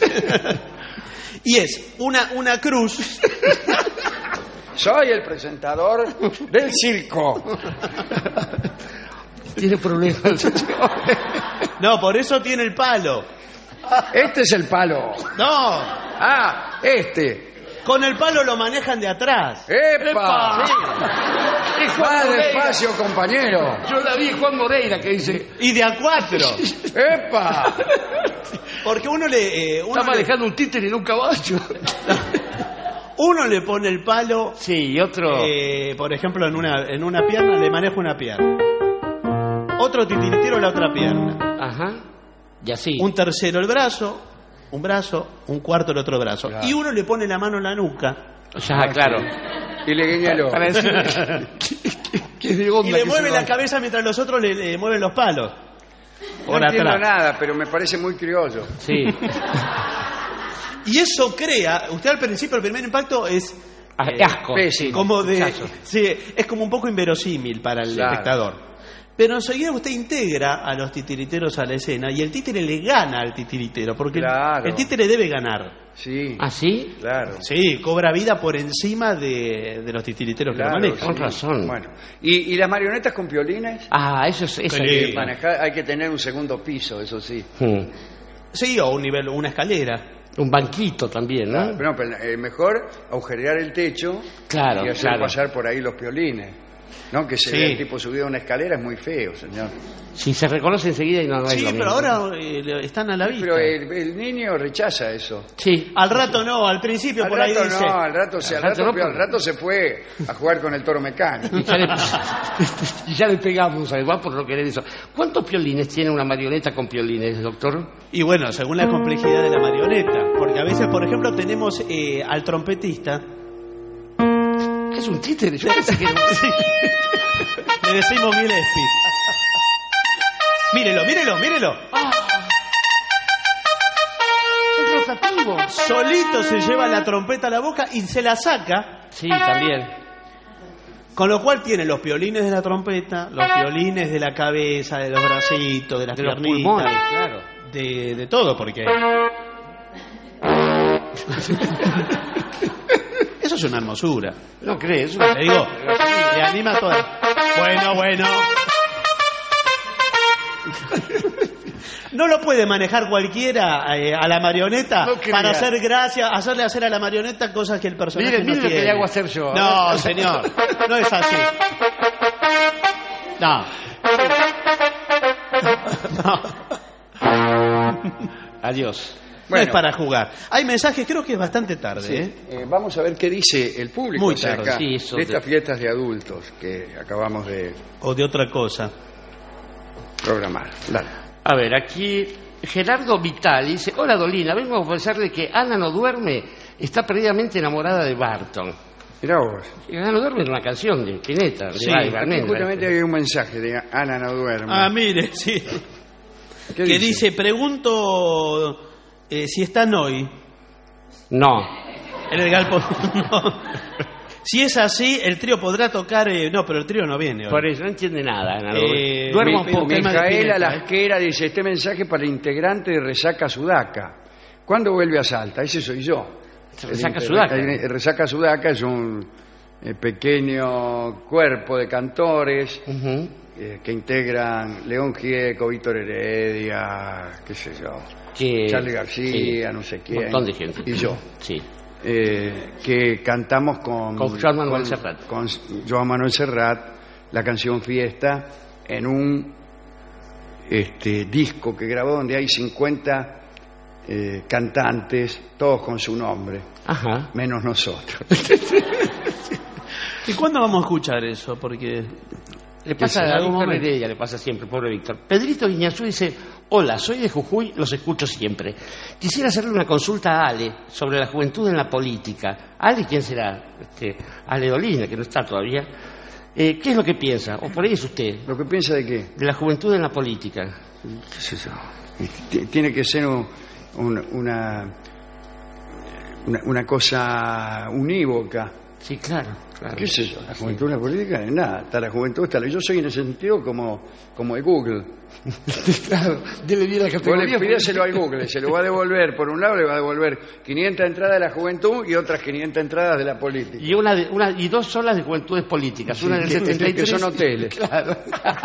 Y es una, una cruz. Soy el presentador del circo. Tiene problemas. No, por eso tiene el palo. Este es el palo. No, Ah, este. con el palo lo manejan de atrás. ¡Epa! Es Más Juan despacio, compañero. Moreira. Yo la vi Juan Moreira que dice, Y de a cuatro. ¡Epa! Porque uno le, eh, uno, está le, manejando un títere en un caballo. uno le pone el palo, Sí, y otro... eh, por ejemplo, en una, en una pierna, le maneja una pierna. Otro titiritero la otra pierna. Ajá. Y así. Un tercero el brazo, un brazo, un cuarto el otro brazo. Claro. Y uno le pone la mano en la nuca Ya, claro. Y le guiña el ojo. Para decir que es de onda y le que mueve se la va. cabeza mientras los otros le, le mueven los palos. No Por entiendo atrás. nada, pero me parece muy criollo. Sí. Y eso crea, usted al principio el primer impacto es Ah, eh, asco. pésimo. Sí. como de, Chazo. sí, es como un poco inverosímil para el Claro. espectador. Pero enseguida usted integra a los titiriteros a la escena y el títere le gana al titiritero, porque el- Claro. el títere debe ganar. Sí, ¿Ah, sí? claro. Sí, cobra vida por encima de, de los titiriteros Claro, que lo manejan. Con razón. Bueno, ¿y, y las marionetas con piolines? Ah, eso es... Eso Sí. es- Manejar, hay que tener un segundo piso, eso sí. Hmm. Sí, o un nivel, una escalera. Un banquito también, ¿no? Pero, pero, eh, mejor agujerear el techo Claro, y hacer claro. pasar por ahí los piolines. No, que se Sí. vea el tipo subido a una escalera es muy feo, señor. Si se reconoce enseguida y no, no es Sí, lo pero mismo. ahora eh, están a la vista. Pero el, el niño rechaza eso. Sí. Al rato no, al principio Al por ahí rato dice. no, al rato, se, al, Al rato rato, no, al rato se fue a jugar con el toro mecánico. Y ya, le, y ya le pegamos, además, por no querer eso. ¿Cuántos piolines tiene una marioneta con piolines, doctor? Y bueno, según la complejidad de la marioneta, porque a veces, por ejemplo, tenemos eh, al trompetista, Es un títere, yo pensé que era un... le decimos Gillespie. Mírelo, mírelo, mírelo. Es rotativo. Solito se lleva la trompeta a la boca y se la saca, Sí, también. con lo cual tiene los piolines de la trompeta, los piolines de la cabeza, de los bracitos, de las De los piernitas, pulmones, claro. de, de todo, porque... Eso es una hermosura. ¿No crees? Le digo, le anima a toda. Bueno, bueno. No lo puede manejar cualquiera eh, a la marioneta No crea. para hacer gracia, hacerle hacer a la marioneta cosas que el personaje Mire, no mire lo que tiene. le hago hacer yo. No, señor, no es así. No. No. Adiós. No Bueno. es para jugar. Hay mensajes, creo que es bastante tarde. ¿eh? Eh, vamos a ver qué dice el público Muy acerca tarde, sí, eso de de- estas fiestas de adultos que acabamos de O de otra cosa. programar. Dale. A ver, aquí Gerardo Vital dice, hola Dolina, vengo a ofrecerle que Ana no duerme, está perdidamente enamorada de Barton. Mirá vos. Y Ana no duerme es una canción de Pineta, de Sí, Ray Aquí Almendra. justamente hay un mensaje de Ana no duerme. Ah, mire, sí. ¿Qué Que dice, pregunto eh, si están hoy No, en el galpón. No. Si es así, el trío podrá tocar... eh, no, pero el trío no viene hoy. por eso no entiende nada. Ana, no Eh, duerme. Duerma un mi- poco. mi- tema de Micaela Spinetta, Lasquera dice, este mensaje para el integrante de Resaca Sudaca. ¿Cuándo vuelve a Salta? Ese soy yo. Resaca El- Sudaca. el- el Resaca Sudaca es un eh, pequeño cuerpo de cantores Ujú. eh, que integran León Gieco, Víctor Heredia, qué sé yo, Que, Charly García, sí, no sé un quién, montón de gente. y yo, Sí. eh, que cantamos con, Con Joan Manuel con- Serrat. con Joan Manuel Serrat la canción Fiesta en un este, disco que grabó donde hay cincuenta eh, cantantes, todos con su nombre, Ajá. menos nosotros. ¿Y cuándo vamos a escuchar eso? Porque Le pasa en a algún Víctor momento. Heredia, le pasa siempre, pobre Víctor. Pedrito Guiñazú dice: hola, soy de Jujuy, los escucho siempre. Quisiera hacerle una consulta a Ale sobre la juventud en la política. ¿Ale quién será? Este, Ale Dolina, que no está todavía. Eh, ¿Qué es lo que piensa? O por ahí es usted, ¿Lo que piensa de qué? de la juventud en la política. ¿Qué sé yo? T- Tiene que ser un- un- una, una, una cosa unívoca. Sí, claro, claro. ¿Qué sé yo? La juventud en la política es nada. Está la juventud, está la... Yo soy en ese sentido como, como el Google. Claro, dele bien la Vos le categoría. pidéselo al Google, se lo va a devolver. Por un lado le va a devolver quinientas entradas de la juventud y otras quinientas entradas de la política. Y, una de- una, y dos solas de juventudes políticas. Sí, una del que- setenta y tres. que son hoteles. Claro.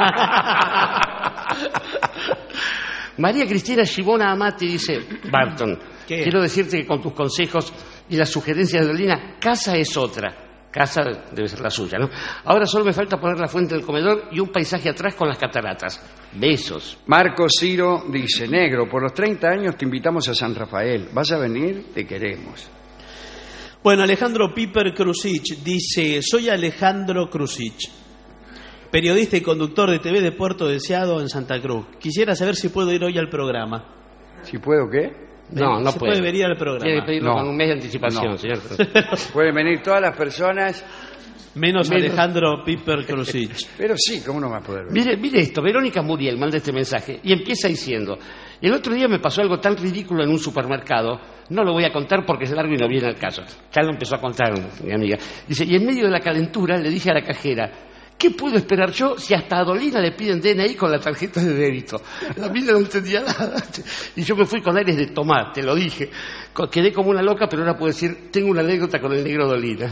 María Cristina Shibona Amati dice: Barton, ¿Qué? quiero decirte que con tus consejos y las sugerencias de Dolina, casa es otra. Casa debe ser la suya, ¿no? Ahora solo me falta poner la fuente del comedor y un paisaje atrás con las cataratas. Besos. Marco Ciro dice: Negro, por los treinta años te invitamos a San Rafael. ¿Vas a venir? Te queremos. Bueno, Alejandro Piper Krusich dice: soy Alejandro Krusich, periodista y conductor de T V de Puerto Deseado en Santa Cruz. Quisiera saber si puedo ir hoy al programa. ¿Si puedo qué? No, no se puede. puede venir al programa. Tiene que pedirlo No. con un mes de anticipación, No. señor. Pueden venir todas las personas, Menos, Menos- Alejandro Piper Krusich. pero sí, ¿cómo no va a poder venir? Mire, mire esto, Verónica Muriel manda este mensaje y empieza diciendo: el otro día me pasó algo tan ridículo en un supermercado, no lo voy a contar porque es largo y no viene al caso. Ya lo empezó a contar mi amiga. Dice: y en medio de la calentura le dije a la cajera: ¿qué puedo esperar yo si hasta a Dolina le piden D N I con la tarjeta de débito? La mina no entendía nada. Y yo me fui con aires de tomar, te lo dije. Co- Quedé como una loca, pero ahora puedo decir: tengo una anécdota con el negro Dolina.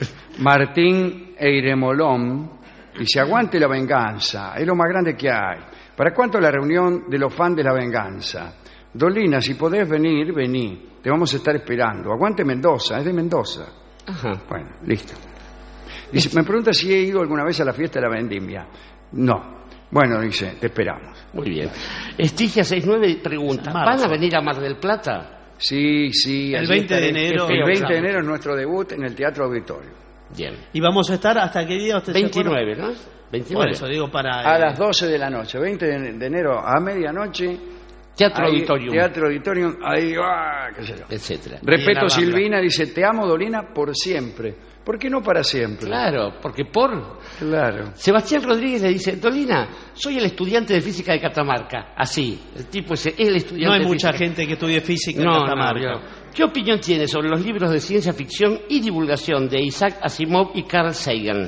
Martín Eiremolón dice: aguante la venganza, es lo más grande que hay. ¿Para cuánto la reunión de los fans de la venganza? Dolina, si podés venir, vení. Te vamos a estar esperando. Aguante Mendoza, es de Mendoza. Ajá. Bueno, listo. Dice, me pregunta si he ido alguna vez a la fiesta de la vendimia. No. Bueno, dice, te esperamos. Muy bien. Estigia sesenta y nueve pregunta: Marzo. ¿van a venir a Mar del Plata? Sí, sí. El allí veinte de estaré. enero. El veinte de Claro. enero es nuestro debut en el Teatro Auditorio. Bien. ¿Y vamos a estar hasta qué día usted se acuerda? veintinueve, ¿no? Por veintinueve. eso digo para... A eh, las doce de la noche, veinte de enero a medianoche. Teatro ahí, Auditorium, Teatro Auditorium, ahí va, qué sé yo. etcétera. Ahí en la Respeto Rambla. Silvina, dice, te amo Dolina por siempre. ¿Por qué no para siempre? Claro, porque por... Claro. Sebastián Rodríguez le dice: Dolina, soy el estudiante de física de Catamarca. Así, el tipo ese, el estudiante No hay de mucha física. gente que estudie física No, en no, Catamarca. yo- ¿Qué opinión tiene sobre los libros de ciencia ficción y divulgación de Isaac Asimov y Carl Sagan?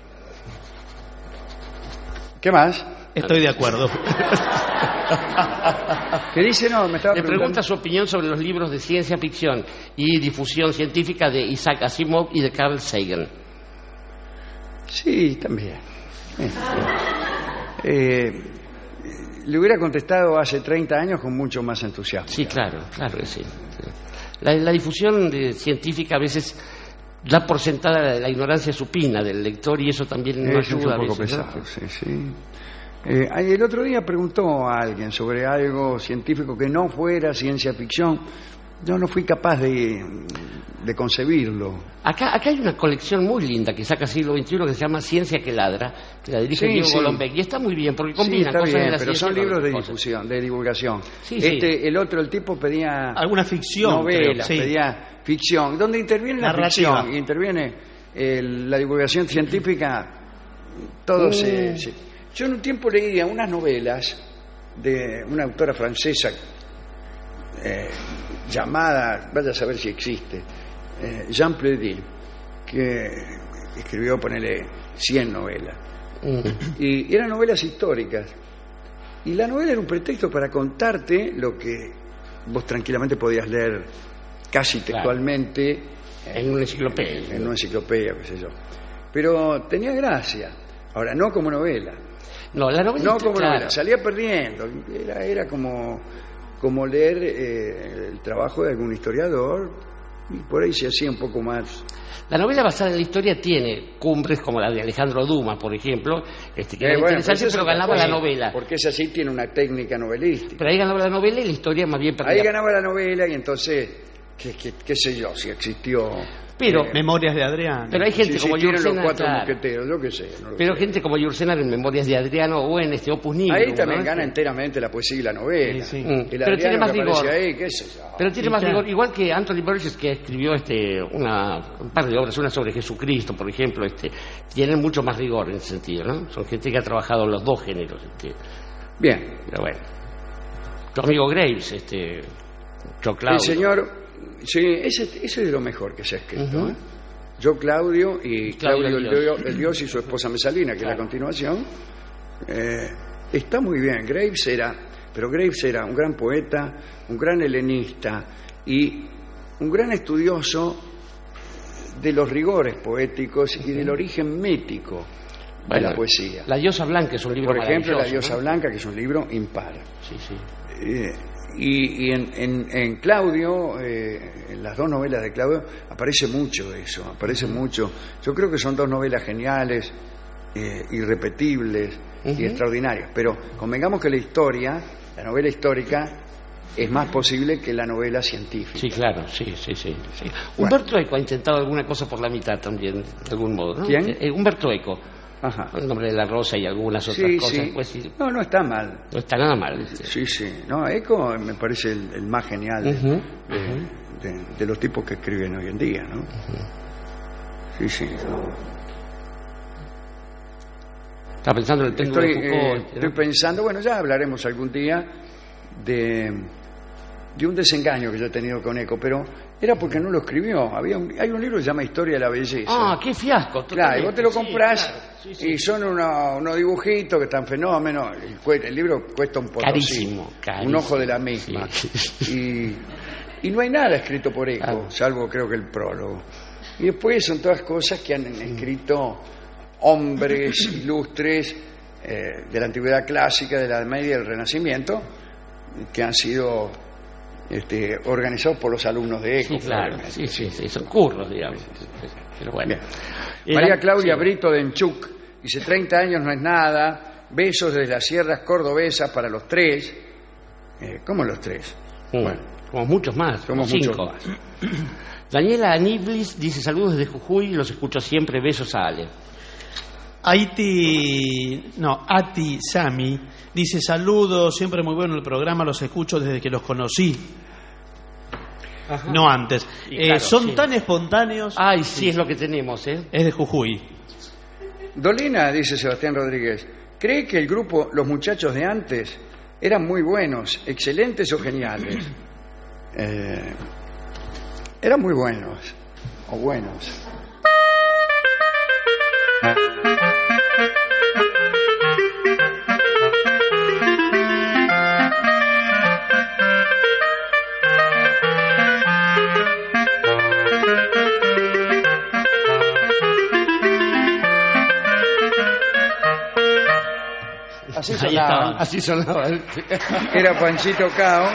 ¿Qué más? Estoy de acuerdo. ¿Qué dice? No, me estaba Le preguntando. pregunta su opinión sobre los libros de ciencia ficción y difusión científica de Isaac Asimov y de Carl Sagan. Sí, también. Eh, eh, le hubiera contestado hace treinta años con mucho más entusiasmo. Sí, claro, claro que sí. La, la difusión de científica a veces da por sentada la, la ignorancia supina del lector y eso también no Es un ayuda a poco veces, ¿no? pesado, sí, sí. Eh, ay, el otro día preguntó a alguien sobre algo científico que no fuera ciencia ficción. Yo no fui capaz de, de concebirlo. Acá, acá hay una colección muy linda que saca siglo veintiuno que se llama Ciencia que ladra, que la dirige Sí, Diego sí. Golombek, y está muy bien porque Sí, combina está cosas bien, de la pero ciencia son con libros de cosas. difusión, de divulgación. Sí, sí. Este, el otro, el tipo pedía Alguna ficción. novelas, creo, sí. pedía ficción, donde interviene la Narrativa. ficción, interviene el- la divulgación científica, todo Uh. se, se- Yo en un tiempo leía unas novelas de una autora francesa eh, llamada, vaya a saber si existe, eh, Jean Plaidy, que escribió, ponele, cien novelas. Mm. Y eran novelas históricas. Y la novela era un pretexto para contarte lo que vos tranquilamente podías leer casi textualmente En una enciclopedia. en una enciclopedia, qué sé yo. Pero tenía gracia. Ahora, no como novela. No, la novela... No como claro. novela, salía perdiendo. Era, era como, como leer eh, el trabajo de algún historiador y por ahí se hacía un poco más... La novela basada en la historia tiene cumbres como la de Alejandro Dumas, por ejemplo, este, que Eh, era bueno, interesante, pero eso pero es ganaba otra la cosa, novela. Porque esa sí tiene una técnica novelística. Pero ahí ganaba la novela y la historia más bien perdía. Ahí ganaba la novela y entonces, qué, qué, qué sé yo, si existió... Pero, eh, Memorias de Adrián. pero hay gente si como existieron los Yursena, cuatro claro. mosqueteros, yo qué sé. No lo Pero sé. gente como Yursena en Memorias de Adriano o en este Opus Nigrum. Ahí también ¿no? gana enteramente la poesía y la novela. Sí, sí. Mm. El Pero Adriano tiene más que rigor. aparece ahí, qué sé yo. Pero tiene Sí, más claro. rigor, igual que Anthony Burgess, que escribió este una un par de obras, una sobre Jesucristo, por ejemplo, este tienen mucho más rigor en ese sentido, ¿no? Son gente que ha trabajado en los dos géneros, este, Bien, pero bueno. Tu amigo Graves, este Joe Claudio. el señor, sí, ese, ese es de lo mejor que se ha escrito. Ujú. ¿eh? Yo, Claudio, y Claudio Claudio el el Dios. Dios, el Dios y su esposa Mesalina, que es la continuación. Eh, está muy bien. Graves era, pero Graves era un gran poeta, un gran helenista y un gran estudioso de los rigores poéticos y del origen mítico de Bueno, la poesía. La diosa blanca es un libro Por ejemplo, La maravilloso, diosa ¿no? blanca, que es un libro impar. Sí, sí. Eh, y y en, en- en Claudio, eh, en las dos novelas de Claudio, aparece mucho eso, aparece mucho. Yo creo que son dos novelas geniales, eh, irrepetibles y Ujú. extraordinarias. Pero convengamos que la historia, la novela histórica, es más posible que la novela científica. Sí, claro, sí, sí, sí. sí. Bueno. Humberto Eco ha intentado alguna cosa por la mitad también, de algún modo, ¿no? ¿Quién? Eh, Humberto Eco, Ajá. el nombre de la rosa y algunas otras Sí, cosas, sí. pues sí, No, no está mal. no está nada mal. este. Sí, sí. No, Eco me parece el, el más genial de, Ujú, de- de- de los tipos que escriben hoy en día, ¿no? Sí, sí. Está pensando en el péndulo Estoy, de eh, Foucault. ¿no? estoy pensando, bueno, ya hablaremos algún día de, de un desengaño que yo he tenido con Eco, pero era porque no lo escribió. Había un- hay un libro que se llama Historia de la Belleza. Ah, qué fiasco. Claro, y vos te lo totalmente. comprás Sí, claro, sí, sí. y son unos, unos dibujitos que están fenómenos. El, cue- el libro cuesta un potosí, Carísimo, carísimo. un ojo de la misma. Sí. Y, y no hay nada escrito por Eco, Claro. salvo creo que el prólogo. Y después son todas cosas que han escrito hombres ilustres eh, de la antigüedad clásica, de la Edad Media y del Renacimiento, que han sido este, organizados por los alumnos de Eco. Sí, claro, probablemente. sí, sí, sí, son curros, digamos. Pero bueno. Bien. Era- María Claudia sí. Brito de Enchuc dice: treinta años no es nada, besos desde las sierras cordobesas para los tres. Eh, ¿Cómo los tres? Mm, Bueno, Como muchos más, somos como muchos cinco. más. Daniela Aniblis dice saludos desde Jujuy, los escucho siempre, besos a Ale. Haiti, no, Ati Sami dice saludos, siempre muy bueno el programa, los escucho desde que los conocí, no antes. Y Eh, claro, son sí. tan espontáneos. Ay, sí, es lo que tenemos, ¿eh? Es de Jujuy. Dolina, dice Sebastián Rodríguez, cree que el grupo Los Muchachos de antes eran muy buenos, excelentes o geniales. Eh, eran muy buenos, o buenos. Así Ahí sonaban. estaba, así sonaba. Era Panchito Cao.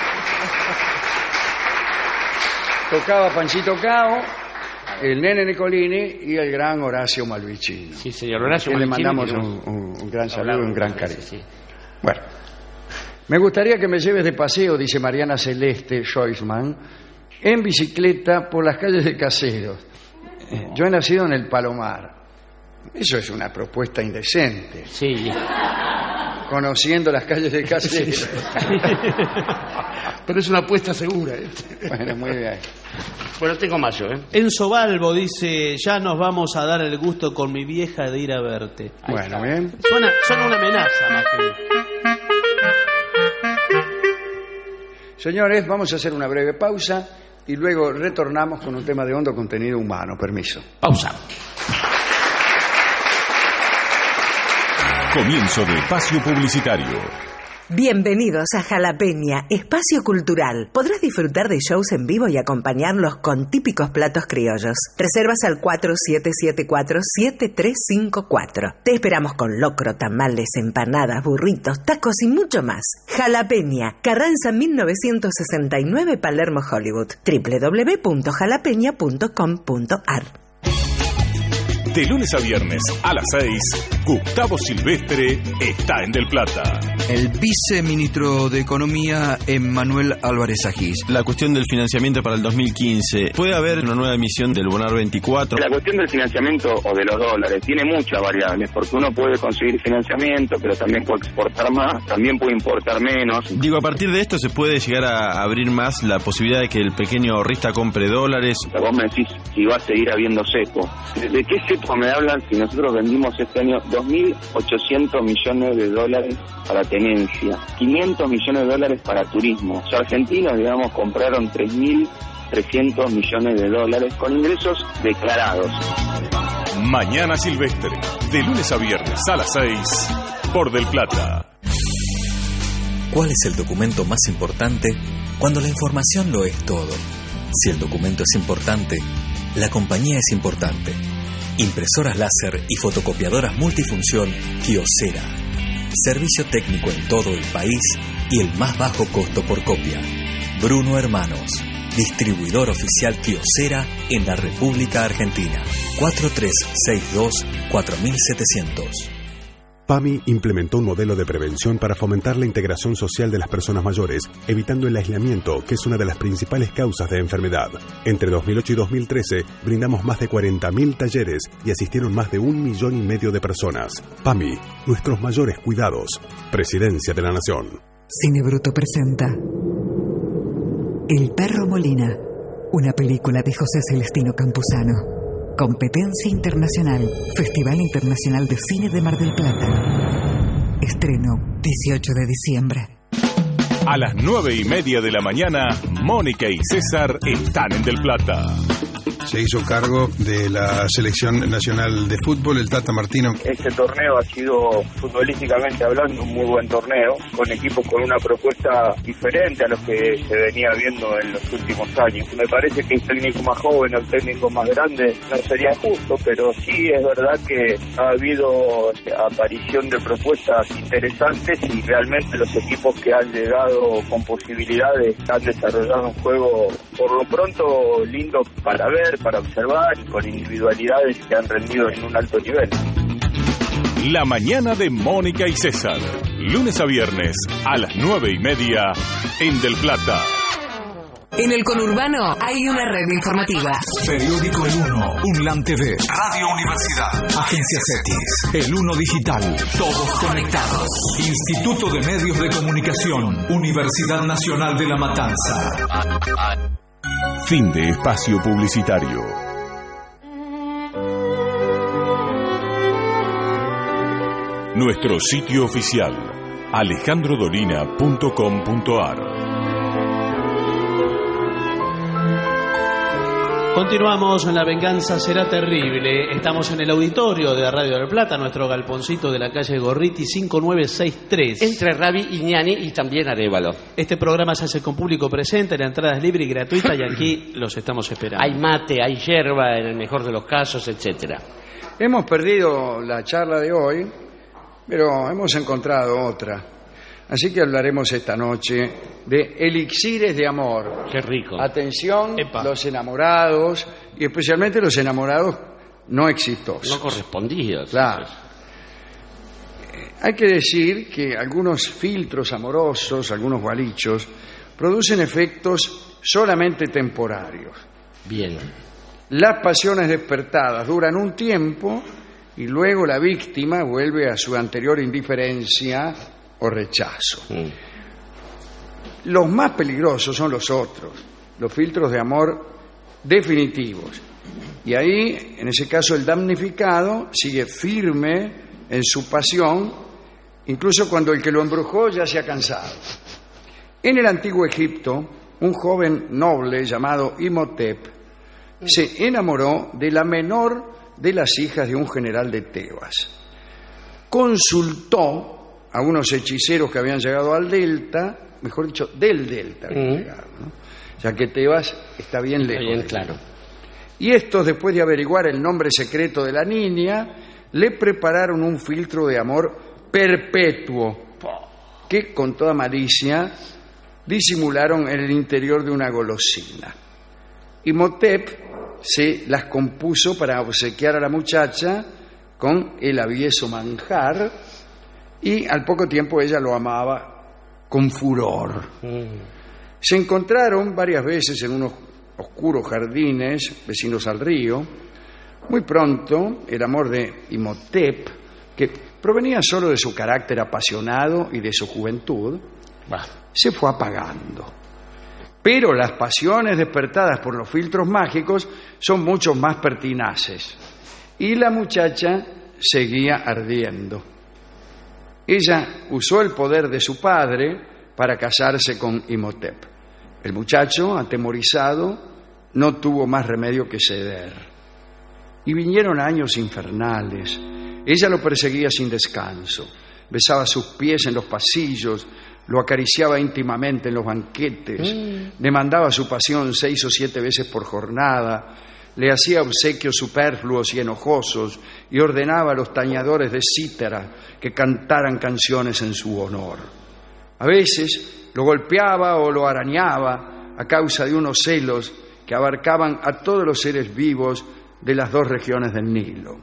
Tocaba Panchito Cao, el nene Nicolini y el gran Horacio Malvicino. Sí, señor Horacio Que le Malvicino, mandamos queremos un, un- un gran saludo hablar, y un gran sí, cariño. sí. Bueno, me gustaría que me lleves de paseo, dice Mariana Celeste Scheusman, en bicicleta por las calles de Caseros. Eh, Yo he nacido en el Palomar. Eso es una propuesta indecente, Sí. conociendo las calles de Caseros. Pero es una apuesta segura. ¿eh? Bueno, muy bien. Bueno, tengo más yo, ¿eh? Enzo Balbo dice, ya nos vamos a dar el gusto con mi vieja de ir a verte. Bueno, bien. Suena, suena una amenaza más que... Señores, vamos a hacer una breve pausa y luego retornamos con un tema de hondo contenido humano. Permiso. Pausa. Comienzo de espacio publicitario. Bienvenidos a Jalapeña, espacio cultural. Podrás disfrutar de shows en vivo y acompañarlos con típicos platos criollos. Reservas al cuatro siete siete cuatro siete tres cinco cuatro. Te esperamos con locro, tamales, empanadas, burritos, tacos y mucho más. Jalapeña, Carranza mil novecientos sesenta y nueve, Palermo, Hollywood. doble u doble u doble u punto jalapeña punto com punto a r. De lunes a viernes a las seis, Gustavo Silvestre está en Del Plata. El viceministro de Economía, Emmanuel Álvarez Agis. La cuestión del financiamiento para el dos mil quince. ¿Puede haber una nueva emisión del Bonar veinticuatro? La cuestión del financiamiento o de los dólares tiene muchas variables, porque uno puede conseguir financiamiento, pero también puede exportar más, también puede importar menos. Digo, a partir de esto se puede llegar a abrir más la posibilidad de que el pequeño ahorrista compre dólares. O sea, vos me decís si va a seguir habiendo cepo. ¿De qué cepo me hablan si nosotros vendimos este año dos mil ochocientos millones de dólares para tenencia, quinientos millones de dólares para turismo? Los argentinos, digamos, compraron tres mil trescientos millones de dólares con ingresos declarados. Mañana Silvestre, de lunes a viernes a las seis, por Del Plata. ¿Cuál es el documento más importante cuando la información lo es todo? Si el documento es importante, la compañía es importante. Impresoras láser y fotocopiadoras multifunción Kyocera. Servicio técnico en todo el país y el más bajo costo por copia. Bruno Hermanos, distribuidor oficial Kyocera en la República Argentina. cuatro tres seis dos cuatro siete cero cero. PAMI implementó un modelo de prevención para fomentar la integración social de las personas mayores, evitando el aislamiento, que es una de las principales causas de enfermedad. Entre dos mil ocho y dos mil trece, brindamos más de cuarenta mil talleres y asistieron más de un millón y medio de personas. PAMI, nuestros mayores cuidados. Presidencia de la Nación. Cine Bruto presenta El Perro Molina, una película de José Celestino Campuzano. Competencia internacional, Festival Internacional de Cine de Mar del Plata. Estreno dieciocho de diciembre. A las nueve y media de la mañana, Mónica y César están en Del Plata. Se hizo cargo de la selección nacional de fútbol, el Tata Martino. Este torneo ha sido, futbolísticamente hablando, un muy buen torneo, con equipos con una propuesta diferente a lo que se venía viendo en los últimos años. Me parece que el técnico más joven o el técnico más grande no sería justo, pero sí es verdad que ha habido aparición de propuestas interesantes y realmente los equipos que han llegado con posibilidades han desarrollado un juego, por lo pronto, lindo para ver, para observar, y con individualidades que han rendido en un alto nivel. La mañana de Mónica y César, lunes a viernes a las nueve y media en Del Plata. En el conurbano hay una red informativa. Periódico El Uno, Unlan T V, Radio Universidad, Agencia CETIS, El Uno Digital, todos conectados. Instituto de Medios de Comunicación, Universidad Nacional de La Matanza. Fin de espacio publicitario. Nuestro sitio oficial, alejandro dolina punto com punto a r. Continuamos en La Venganza Será Terrible. Estamos en el auditorio de Radio del Plata, nuestro galponcito de la calle Gorriti cinco nueve seis tres. Entre Rabi, Iñani y también Arévalo. Este programa se hace con público presente, la entrada es libre y gratuita y aquí los estamos esperando. Hay mate, hay yerba en el mejor de los casos, etcétera. Hemos perdido la charla de hoy, pero hemos encontrado otra. Así que hablaremos esta noche de elixires de amor. Qué rico. Atención, Epa. Los enamorados, y especialmente los enamorados no exitosos. No correspondidos. Claro. Eh, hay que decir que algunos filtros amorosos, algunos gualichos, producen efectos solamente temporarios. Bien. Las pasiones despertadas duran un tiempo y luego la víctima vuelve a su anterior indiferencia o rechazo. Mm. Los más peligrosos son los otros, los filtros de amor definitivos. Y ahí, en ese caso, el damnificado sigue firme en su pasión, incluso cuando el que lo embrujó ya se ha cansado. En el antiguo Egipto, un joven noble llamado Imhotep se enamoró de la menor de las hijas de un general de Tebas. Consultó a unos hechiceros que habían llegado al delta, mejor dicho, del delta, habían Mm. llegado, ¿no? Ya que Tebas está bien lejos. Bien, de claro. Y estos, después de averiguar el nombre secreto de la niña, le prepararon un filtro de amor perpetuo que, con toda malicia, disimularon en el interior de una golosina. Imhotep se las compuso para obsequiar a la muchacha con el avieso manjar, y al poco tiempo ella lo amaba con furor. Mm. Se encontraron varias veces en unos oscuros jardines vecinos al río. Muy pronto el amor de Imhotep, que provenía solo de su carácter apasionado y de su juventud, Bah. se fue apagando. Pero las pasiones despertadas por los filtros mágicos son mucho más pertinaces, y la muchacha seguía ardiendo. Ella usó el poder de su padre para casarse con Imhotep. El muchacho, atemorizado, no tuvo más remedio que ceder. Y vinieron años infernales. Ella lo perseguía sin descanso. Besaba sus pies en los pasillos, lo acariciaba íntimamente en los banquetes, Mm. le mandaba su pasión seis o siete veces por jornada, le hacía obsequios superfluos y enojosos y ordenaba a los tañadores de cítara que cantaran canciones en su honor. A veces lo golpeaba o lo arañaba a causa de unos celos que abarcaban a todos los seres vivos de las dos regiones del Nilo.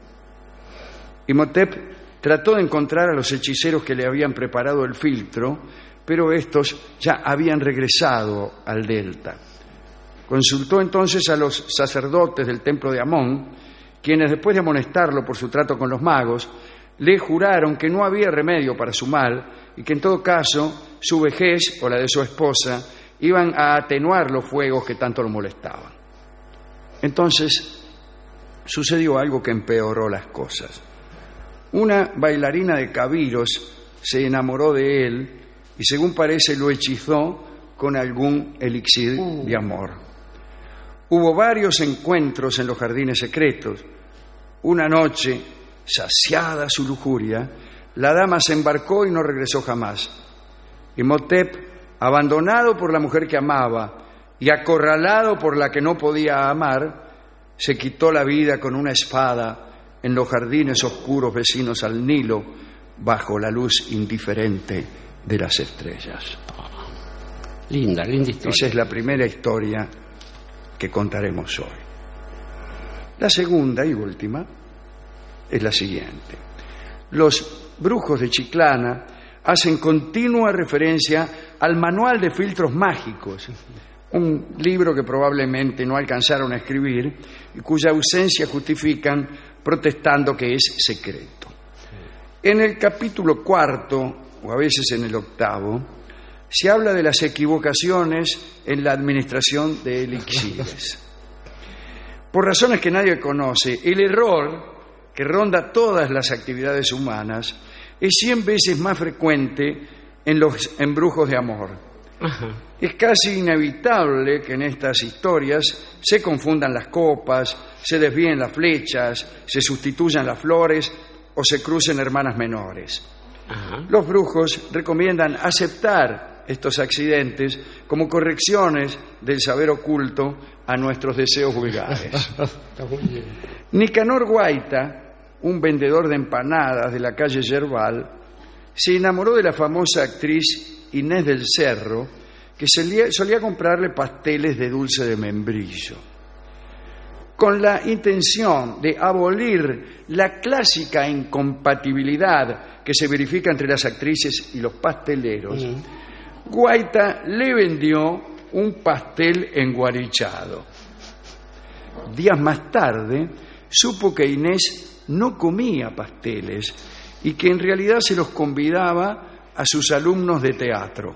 Imhotep trató de encontrar a los hechiceros que le habían preparado el filtro, pero estos ya habían regresado al delta. Consultó entonces a los sacerdotes del templo de Amón, quienes, después de amonestarlo por su trato con los magos, le juraron que no había remedio para su mal y que en todo caso su vejez o la de su esposa iban a atenuar los fuegos que tanto lo molestaban. Entonces sucedió algo que empeoró las cosas. Una bailarina de Cabiros se enamoró de él y, según parece, lo hechizó con algún elixir de amor. Hubo varios encuentros en los jardines secretos. Una noche, saciada su lujuria, la dama se embarcó y no regresó jamás. Imhotep, abandonado por la mujer que amaba y acorralado por la que no podía amar, se quitó la vida con una espada en los jardines oscuros vecinos al Nilo, bajo la luz indiferente de las estrellas. Linda, linda historia. Esa es la primera historia que contaremos hoy. La segunda y última es la siguiente. Los brujos de Chiclana hacen continua referencia al Manual de Filtros Mágicos, un libro que probablemente no alcanzaron a escribir y cuya ausencia justifican protestando que es secreto. En el capítulo cuarto, o a veces en el octavo, se habla de las equivocaciones en la administración de elixires. Por razones que nadie conoce, el error que ronda todas las actividades humanas es cien veces más frecuente en los embrujos de amor. Ajá. Es casi inevitable que en estas historias se confundan las copas, se desvíen las flechas, se sustituyan las flores o se crucen hermanas menores. Ajá. Los brujos recomiendan aceptar estos accidentes como correcciones del saber oculto a nuestros deseos vulgares. Está muy bien. Nicanor Guaita, un vendedor de empanadas de la calle Yerbal, se enamoró de la famosa actriz Inés del Cerro, que solía, solía comprarle pasteles de dulce de membrillo. Con la intención de abolir la clásica incompatibilidad que se verifica entre las actrices y los pasteleros, mm. Guaita le vendió un pastel enguarichado. Días más tarde, supo que Inés no comía pasteles y que en realidad se los convidaba a sus alumnos de teatro.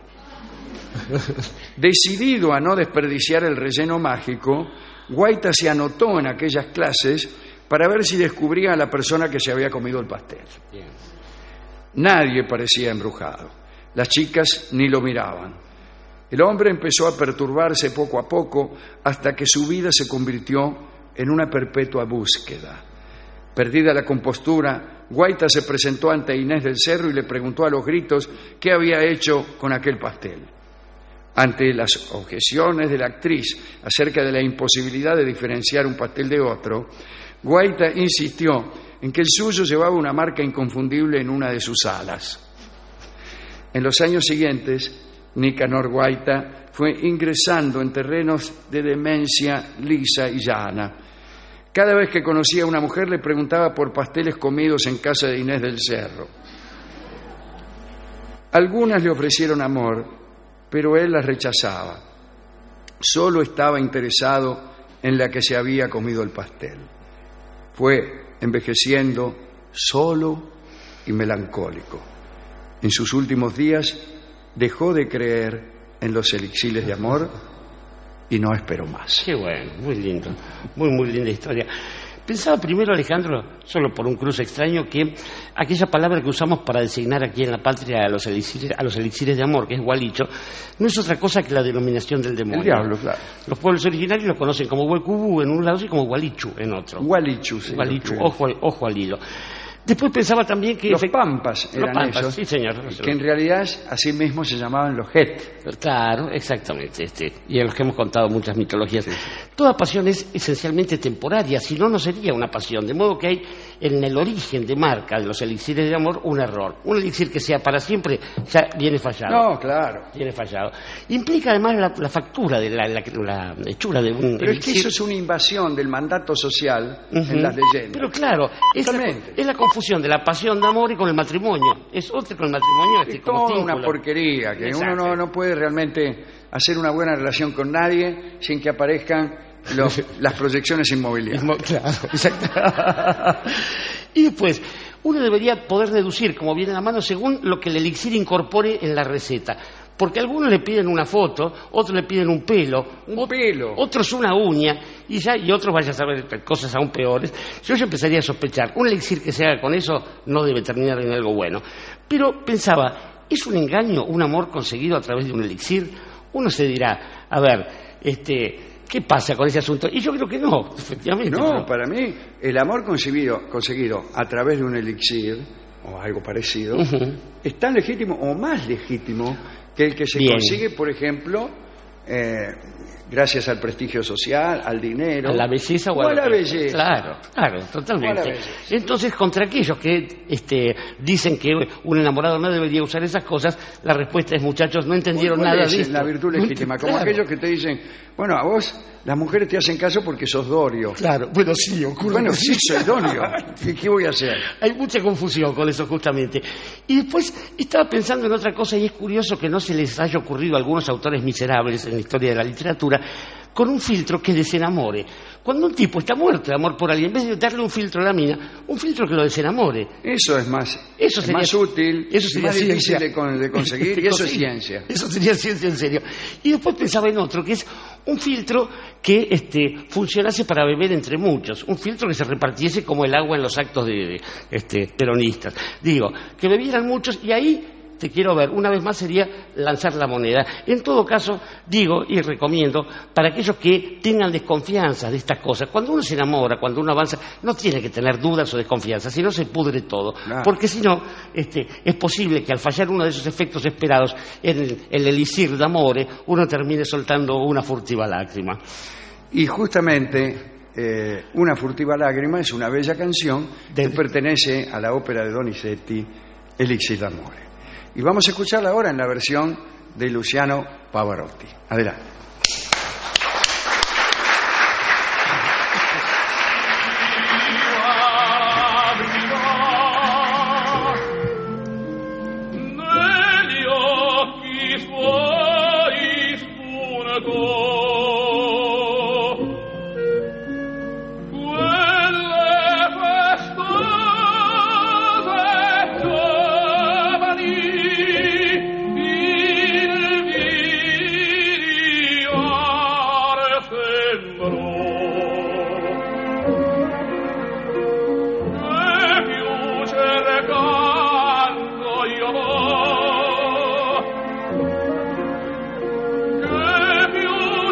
Decidido a no desperdiciar el relleno mágico, Guaita se anotó en aquellas clases para ver si descubría a la persona que se había comido el pastel. Bien. Nadie parecía embrujado. Las chicas ni lo miraban. El hombre empezó a perturbarse poco a poco hasta que su vida se convirtió en una perpetua búsqueda. Perdida la compostura, Guaita se presentó ante Inés del Cerro y le preguntó a los gritos qué había hecho con aquel pastel. Ante las objeciones de la actriz acerca de la imposibilidad de diferenciar un pastel de otro, Guaita insistió en que el suyo llevaba una marca inconfundible en una de sus alas. En los años siguientes, Nicanor Guaita fue ingresando en terrenos de demencia lisa y llana. Cada vez que conocía a una mujer le preguntaba por pasteles comidos en casa de Inés del Cerro. Algunas le ofrecieron amor, pero él las rechazaba. Solo estaba interesado en la que se había comido el pastel. Fue envejeciendo solo y melancólico. En sus últimos días dejó de creer en los elixires de amor y no esperó más. Qué bueno, muy lindo, muy, muy linda historia. Pensaba primero, Alejandro, solo por un cruce extraño, que aquella palabra que usamos para designar aquí en la patria a los elixires, a los elixires de amor, que es gualicho, no es otra cosa que la denominación del demonio. El diablo, claro. Los pueblos originarios lo conocen como huecubú en un lado y como gualichu en otro. Gualichu, sí. Gualichu, ojo, ojo al hilo. Después pensaba también que... Los pampas eran los pampas, esos, sí, señor. que en realidad así mismo se llamaban los het. Claro, exactamente, este, y en los que hemos contado muchas mitologías. Sí, sí. Toda pasión es esencialmente temporaria, si no, no sería una pasión. De modo que hay en el origen de marca de los elixires de amor un error. Un elixir que sea para siempre ya viene fallado. No, claro. Viene fallado. Implica además la, la factura, de la, la, la hechura de un Pero elixir. es que eso es una invasión del mandato social uh-huh. en las leyendas. Pero claro, es la, es la confusión de la pasión de amor y con el matrimonio. Es otra con el matrimonio. Es este, toda una porquería, que Exacto. uno no, no puede realmente hacer una buena relación con nadie sin que aparezcan los, las proyecciones inmobiliarias. Claro, exacto. Y después, uno debería poder deducir, como viene a la mano, según lo que el elixir incorpore en la receta. Porque algunos le piden una foto, otros le piden un pelo, un ot- pelo, otros una uña, y ya y otros vayan a saber cosas aún peores. Yo ya empezaría a sospechar, un elixir que se haga con eso no debe terminar en algo bueno. Pero pensaba, ¿es un engaño un amor conseguido a través de un elixir? Uno se dirá, a ver, este, ¿qué pasa con ese asunto? Y yo creo que no, efectivamente. No, pero... para mí el amor conseguido, conseguido a través de un elixir o algo parecido uh-huh. es tan legítimo o más legítimo que el que se Bien. consigue, por ejemplo, eh, gracias al prestigio social, al dinero, a la belleza o, o a la belleza. Claro, claro, totalmente. Entonces, contra aquellos que este, dicen que un enamorado no debería usar esas cosas, la respuesta es, muchachos, no entendieron ¿Cuál nada es de esto? La virtud legítima, como claro. aquellos que te dicen, bueno, a vos las mujeres te hacen caso porque sos dorio. Claro, bueno, sí, ocurre. Bueno, sí, soy dorio. ¿Qué, ¿Qué voy a hacer? Hay mucha confusión con eso, justamente. Y después estaba pensando en otra cosa, y es curioso que no se les haya ocurrido a algunos autores miserables en la historia de la literatura con un filtro que desenamore. Cuando un tipo está muerto de amor por alguien, en vez de darle un filtro a la mina, un filtro que lo desenamore. Eso es más, eso es sería, más útil, eso sería más ciencia. difícil de, con, de conseguir, y eso es ciencia. Eso sería ciencia en serio. Y después pensaba en otro, que es un filtro que este, funcionase para beber entre muchos, un filtro que se repartiese como el agua en los actos de, de este, peronistas. Digo, que bebieran muchos, y ahí te quiero ver, una vez más sería lanzar la moneda. En todo caso, digo y recomiendo para aquellos que tengan desconfianza de estas cosas. Cuando uno se enamora, cuando uno avanza, no tiene que tener dudas o desconfianza, si no se pudre todo. Claro. Porque si no, este, es posible que al fallar uno de esos efectos esperados en el, el elixir de amore, uno termine soltando una furtiva lágrima. Y justamente eh, Una furtiva lágrima es una bella canción de... que pertenece a la ópera de Donizetti, Elixir d'amore. Y vamos a escucharla ahora en la versión de Luciano Pavarotti. Adelante. Più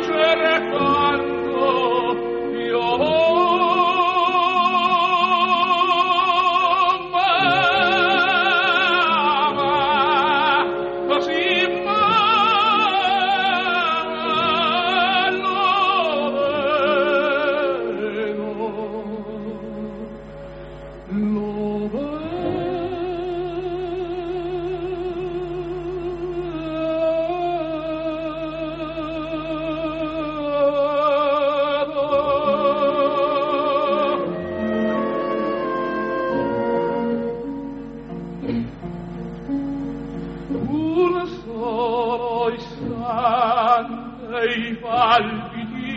distante i palpiti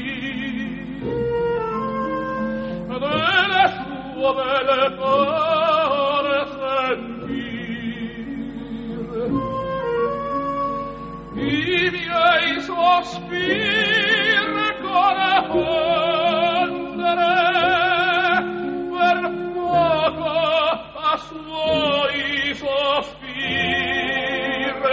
delle sue belle core sentire i miei sospiri correspondere per poco a suoi sospiri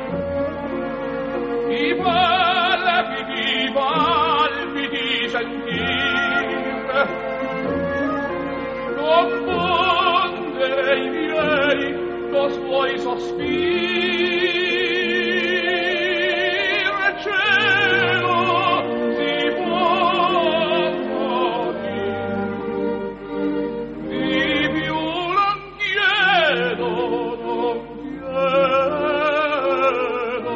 i palpiti, i palpiti sentire confondere i miei con suoi sospiri cielo si può morire di più non chiedo non chiedo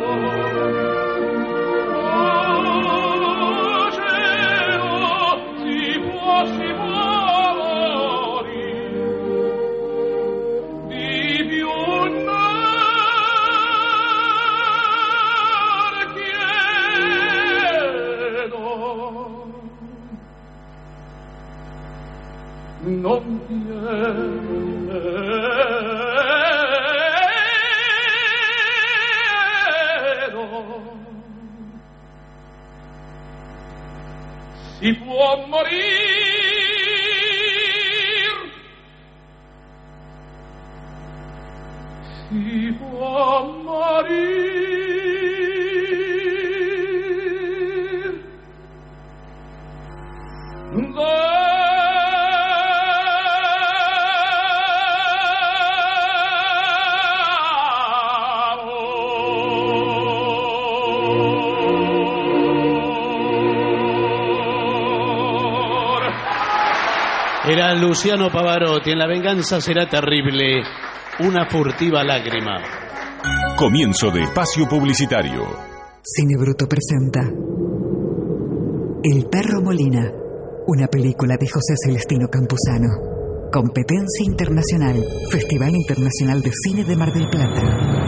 oh cielo si può si può morire di più non non chiedo si può morir si può morir Era Luciano Pavarotti en La venganza será terrible, una furtiva lágrima. Comienzo de espacio publicitario. Cine Bruto presenta El perro Molina, una película de José Celestino Campuzano. Competencia internacional, Festival Internacional de Cine de Mar del Plata.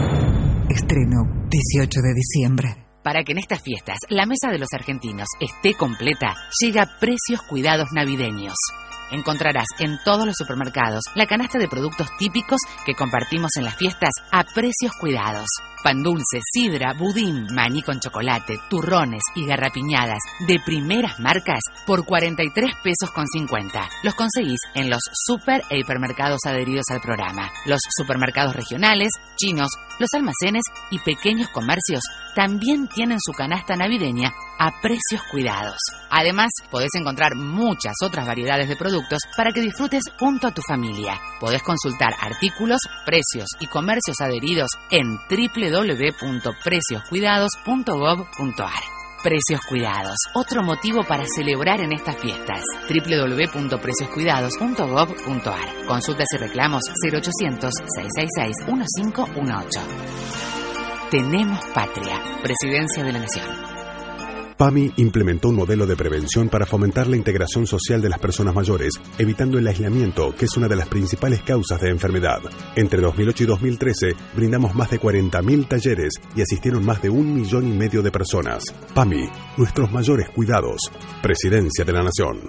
Estreno dieciocho de diciembre. Para que en estas fiestas la mesa de los argentinos esté completa, llega Precios Cuidados Navideños. Encontrarás en todos los supermercados la canasta de productos típicos que compartimos en las fiestas a precios cuidados. Pan dulce, sidra, budín, maní con chocolate, turrones y garrapiñadas de primeras marcas por cuarenta y tres pesos con cincuenta. Los conseguís en los super e hipermercados adheridos al programa. Los supermercados regionales, chinos, los almacenes y pequeños comercios también tienen su canasta navideña a precios cuidados. Además, podés encontrar muchas otras variedades de productos para que disfrutes junto a tu familia. Podés consultar artículos, precios y comercios adheridos en doble u doble u doble u punto precios cuidados punto gob punto ar. Precios Cuidados, otro motivo para celebrar en estas fiestas. doble u doble u doble u punto precios cuidados punto gob punto ar. Consultas y reclamos cero ochocientos, seiscientos sesenta y seis, quince dieciocho. Tenemos patria. Presidencia de la Nación. PAMI implementó un modelo de prevención para fomentar la integración social de las personas mayores, evitando el aislamiento, que es una de las principales causas de enfermedad. Entre dos mil ocho y dos mil trece, brindamos más de cuarenta mil talleres y asistieron más de un millón y medio de personas. PAMI, nuestros mayores cuidados. Presidencia de la Nación.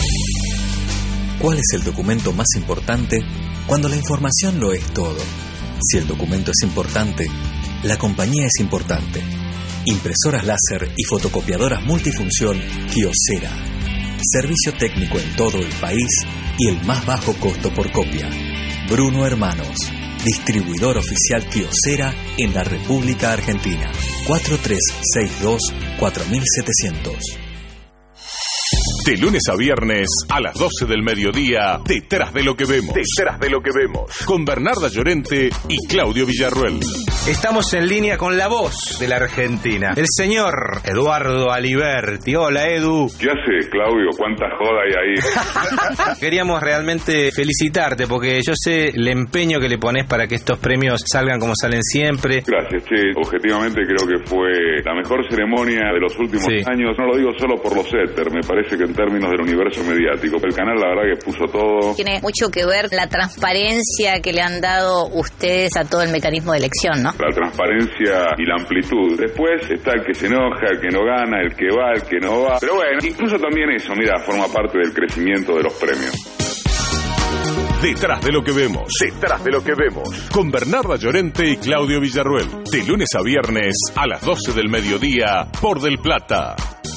¿Cuál es el documento más importante cuando la información lo es todo? Si el documento es importante, la compañía es importante. Impresoras láser y fotocopiadoras multifunción Kyocera. Servicio técnico en todo el país y el más bajo costo por copia. Bruno Hermanos, distribuidor oficial Kyocera en la República Argentina. cuatro tres seis dos, cuatro siete cero cero. De lunes a viernes a las doce del mediodía, Detrás de lo que vemos. Detrás de lo que vemos. Con Bernarda Llorente y Claudio Villarruel. Estamos en línea con la voz de la Argentina, el señor Eduardo Aliberti. Hola, Edu. ¿Qué hace, Claudio? ¿Cuánta joda hay ahí? Queríamos realmente felicitarte porque yo sé el empeño que le pones para que estos premios salgan como salen siempre. Gracias, che. Objetivamente creo que fue la mejor ceremonia de los últimos sí. años. No lo digo solo por los éter, me parece que en términos del universo mediático. El canal, la verdad, que puso todo. Tiene mucho que ver la transparencia que le han dado ustedes a todo el mecanismo de elección, ¿no? No. La transparencia y la amplitud. Después está el que se enoja, el que no gana, el que va, el que no va. Pero bueno, incluso también eso, mira, forma parte del crecimiento de los premios. Detrás de lo que vemos. Detrás de lo que vemos. Con Bernarda Llorente y Claudio Villarruel. De lunes a viernes a las doce del mediodía por Del Plata.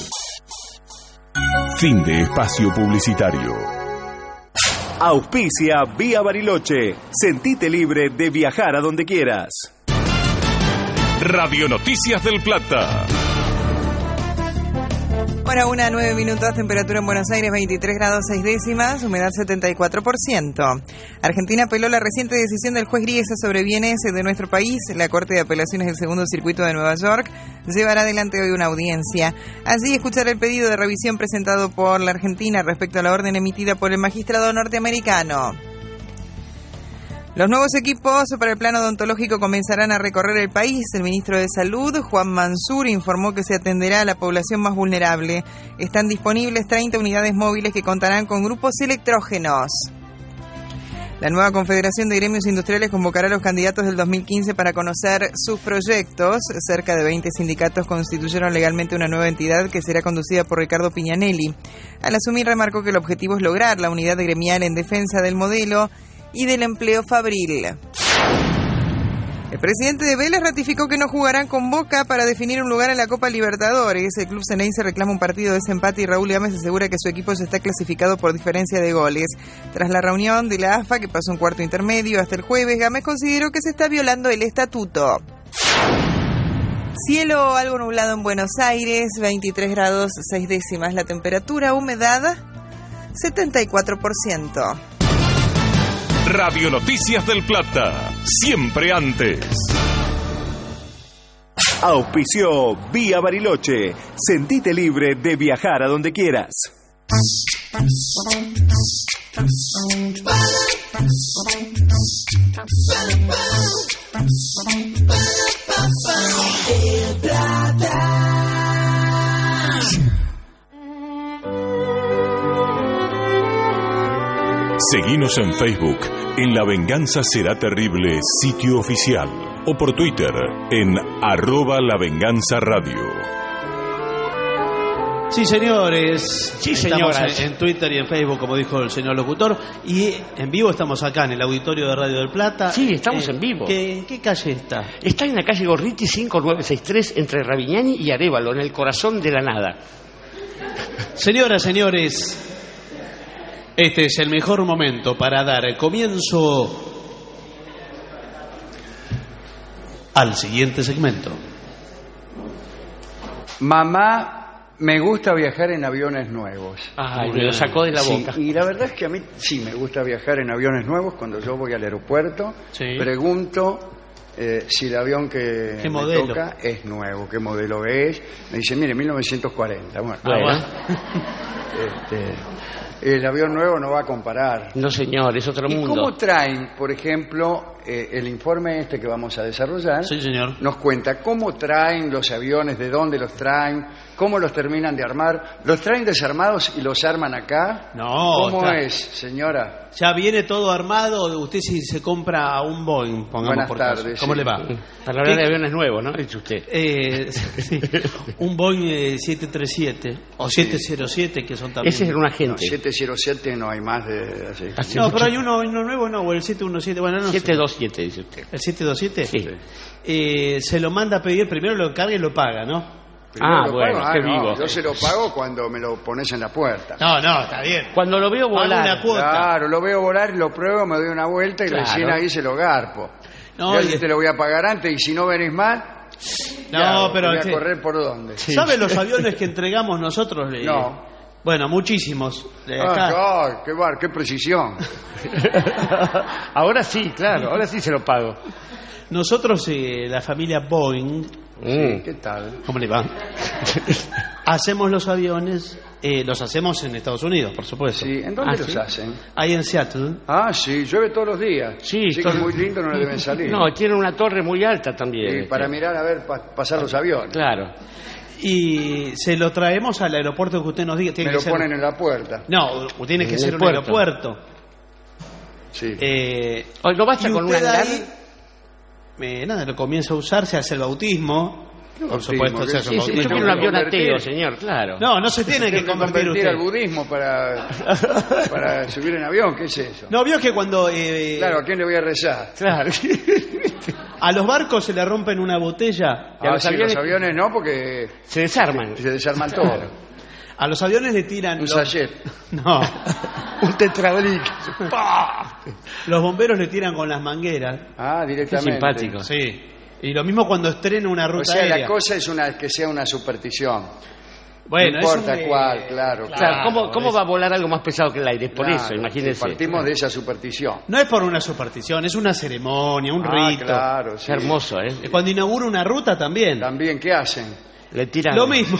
Fin de espacio publicitario. Auspicia Vía Bariloche. Sentite libre de viajar a donde quieras. Radio Noticias del Plata. Hora una, nueve minutos, temperatura en Buenos Aires veintitrés grados seis décimas, humedad setenta y cuatro por ciento. Argentina apeló la reciente decisión del juez Griesa sobre bienes de nuestro país. La Corte de Apelaciones del Segundo Circuito de Nueva York llevará adelante hoy una audiencia. Allí escuchará el pedido de revisión presentado por la Argentina respecto a la orden emitida por el magistrado norteamericano. Los nuevos equipos para el plano odontológico comenzarán a recorrer el país. El ministro de Salud, Juan Mansur, informó que se atenderá a la población más vulnerable. Están disponibles treinta unidades móviles que contarán con grupos electrógenos. La nueva Confederación de Gremios Industriales convocará a los candidatos del dos mil quince para conocer sus proyectos. Cerca de veinte sindicatos constituyeron legalmente una nueva entidad que será conducida por Ricardo Piñanelli. Al asumir, remarcó que el objetivo es lograr la unidad gremial en defensa del modelo y del empleo fabril. El presidente de Vélez ratificó que no jugarán con Boca para definir un lugar en la Copa Libertadores. El club ceneice reclama un partido de desempate y Raúl Gámez asegura que su equipo ya está clasificado por diferencia de goles. Tras la reunión de la A F A, que pasó un cuarto intermedio hasta el jueves, Gámez consideró que se está violando el estatuto. Cielo algo nublado en Buenos Aires, veintitrés grados seis décimas la temperatura, humedad setenta y cuatro por ciento. Radio Noticias del Plata, siempre antes. Auspició Vía Bariloche. Sentite libre de viajar a donde quieras. Del Plata. Seguinos en Facebook, en La Venganza Será Terrible, sitio oficial, o por Twitter, en arroba La Venganza Radio. Sí, señores. Sí, estamos señoras. en, en Twitter y en Facebook, como dijo el señor locutor, y en vivo estamos acá en el auditorio de Radio del Plata. Sí, estamos Eh, en vivo. ¿qué, ¿En qué calle está? Está en la calle Gorriti cinco nueve seis tres entre Ravignani y Arévalo, en el corazón de la nada. Señoras, señores, este es el mejor momento para dar comienzo al siguiente segmento. Mamá, me gusta viajar en aviones nuevos. Ay, me lo sacó de la Sí, boca. y la verdad es que a mí sí me gusta viajar en aviones nuevos. Cuando yo voy al aeropuerto, Sí. pregunto eh, si el avión que ¿Qué me modelo? toca es nuevo, qué modelo es. Me dice, mire, mil novecientos cuarenta. Bueno, Bueno. este, el avión nuevo no va a comparar. No, señor, es otro ¿Y mundo. cómo traen, por ejemplo, eh, el informe este que vamos a desarrollar? Sí, señor. Nos cuenta cómo traen los aviones, de dónde los traen, cómo los terminan de armar. ¿Los traen desarmados y los arman acá? No, ¿Cómo está- es, señora? Ya viene todo armado. Usted si se compra un Boeing, pongamos Buenas por caso. tardes, ¿Cómo sí. le va? Para hablar de ¿Qué- aviones nuevos, ¿no? Dice usted. Eh, sí, un Boeing eh, siete treinta y siete o siete cero siete, que son también. Ese era un No, agente. siete cero siete no hay más de... así. Hace No, mucho- pero hay uno, uno nuevo, no, o el siete diecisiete, bueno, no sé. siete dos siete, dice usted. ¿El siete veintisiete? Sí. Eh, se lo manda a pedir, primero lo carga y lo paga, ¿no? Primero Ah, lo bueno, pago. qué no, vivo. yo se lo pago cuando me lo pones en la puerta. No, no, está bien. Cuando lo veo Paga volar. una cuota. Claro, lo veo volar, lo pruebo, me doy una vuelta y Claro. recién ahí se lo garpo. No, Ya y- si te lo voy a pagar antes y si no venís más, No, ¿qué hago? pero ¿Voy a ¿qué? correr por dónde? ¿Sabe los aviones que entregamos nosotros? Eh, No. Bueno, muchísimos. De acá. Ah, ay, qué bar, qué precisión. Ahora sí, claro, ahora sí se lo pago. Nosotros, eh, la familia Boeing, Mm. ¿Qué tal? ¿cómo le va? Hacemos los aviones, eh, los hacemos en Estados Unidos, por supuesto. Sí, ¿en dónde Ah, los ¿sí? hacen? Ahí en Seattle. Ah, sí, llueve todos los días. Sí, Así que todo- muy lindo no le deben salir. No, tiene una torre muy alta también. Y este. para mirar a ver pa- pasar los aviones. Claro. Y se lo traemos al aeropuerto que usted nos diga. Tiene Me que lo ser- ponen en la puerta. No, tiene que En ser el un puerto. aeropuerto. Sí. Eh, Hoy no basta y con un usted hangar. ahí- eh, nada, lo comienza a usar, se hace el bautismo. Por Bautismo, supuesto, ¿qué se es hace eso? un Sí, sí, bautismo. yo quiero un avión Convertir. ateo, señor, claro. No, no se tiene que Tiene convertir usted. al budismo para, para subir en avión, ¿qué es eso? No, vio que cuando... eh, Claro, ¿a quién le voy a rezar? Claro. a los barcos se le rompen una botella. Ah, sí, los aviones no, porque se desarman. Se desarman todo. A los aviones le tiran... Un los- sachet. No. Un tetrabric. Los bomberos le tiran con las mangueras. Ah, directamente. simpático. Sí. Y lo mismo cuando estrena una ruta O sea, aérea. la cosa es una que sea una superstición. Bueno, no es importa un, eh, cuál, claro. Claro, ¿cómo, cómo es- va a volar algo más pesado que el aire? Por Claro, eso, imagínense. Partimos de esa superstición. No es por una superstición, es una ceremonia, un Ah, rito. claro, sí. Qué hermoso, ¿eh? Y cuando inaugura una ruta también. También, ¿qué hacen? Le tiran... Lo mismo.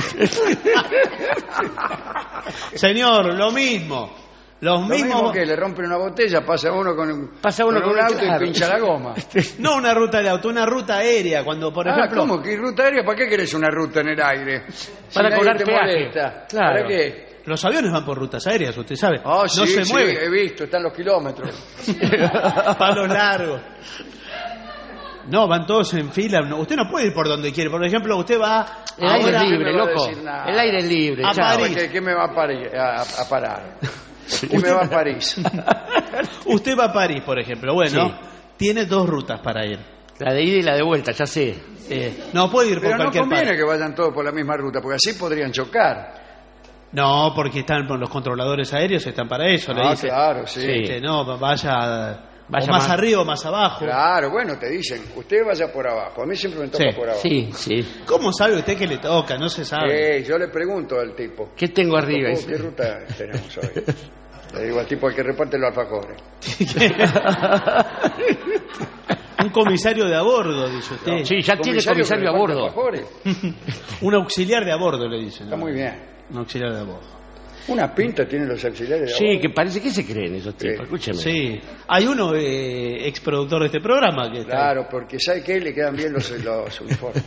Señor, lo mismo. Los Lo mismos... mismo que le rompen una botella, pasa uno con un, Pasa uno con un un- auto claro. y pincha la goma. No una ruta de auto, una ruta aérea. Cuando, por Ah, ejemplo... ¿cómo? ¿Qué ruta aérea? ¿Para qué querés una ruta en el aire? Para Si nadie cobrar te peaje. molesta. Claro. ¿Para qué? Los aviones van por rutas aéreas, usted sabe. Ah, no sí, se sí, mueve. he visto, están los kilómetros. Palos largos. No, van todos en fila. No, usted no puede ir por donde quiere. Por ejemplo, usted va... El aire ahora- es libre, no me va a loco. decir nada. El aire es libre. A chao. París. ¿Qué, qué me va a, pari- a, a parar? ¿Qué me va a París? Usted va a París, por ejemplo. Bueno, Sí. tiene dos rutas para ir. La de ida y la de vuelta, ya sé. Eh, no puede ir por Pero no cualquier conviene parte. que vayan todos por la misma ruta, porque así podrían chocar. No, porque están los controladores aéreos, están para eso, le Ah, dice. claro, sí. Este, no, vaya, Vaya o más, más. arriba o más abajo. Claro, bueno, te dicen, usted vaya por abajo. A mí siempre me toca Sí, por abajo. Sí, sí. ¿Cómo sabe usted que le toca? No se sabe. Eh, yo le pregunto al tipo, ¿Qué tengo arriba? "Oh, ¿qué ruta tenemos hoy? Le digo al tipo al que reparte los alfajores. Un comisario de a bordo, dice usted. Sí, ya tiene comisario que a reparte bordo. alfajores. Un auxiliar de a bordo, le dicen. Está muy bien. Un auxiliar de a bordo. Una pinta tienen los auxiliares de Sí, abajo. que parece que se creen esos tipos. Sí. Escúcheme. Sí. Hay uno, eh, ex productor de este programa, que está- Claro, porque ¿sabe qué? Le quedan bien los, los uniformes.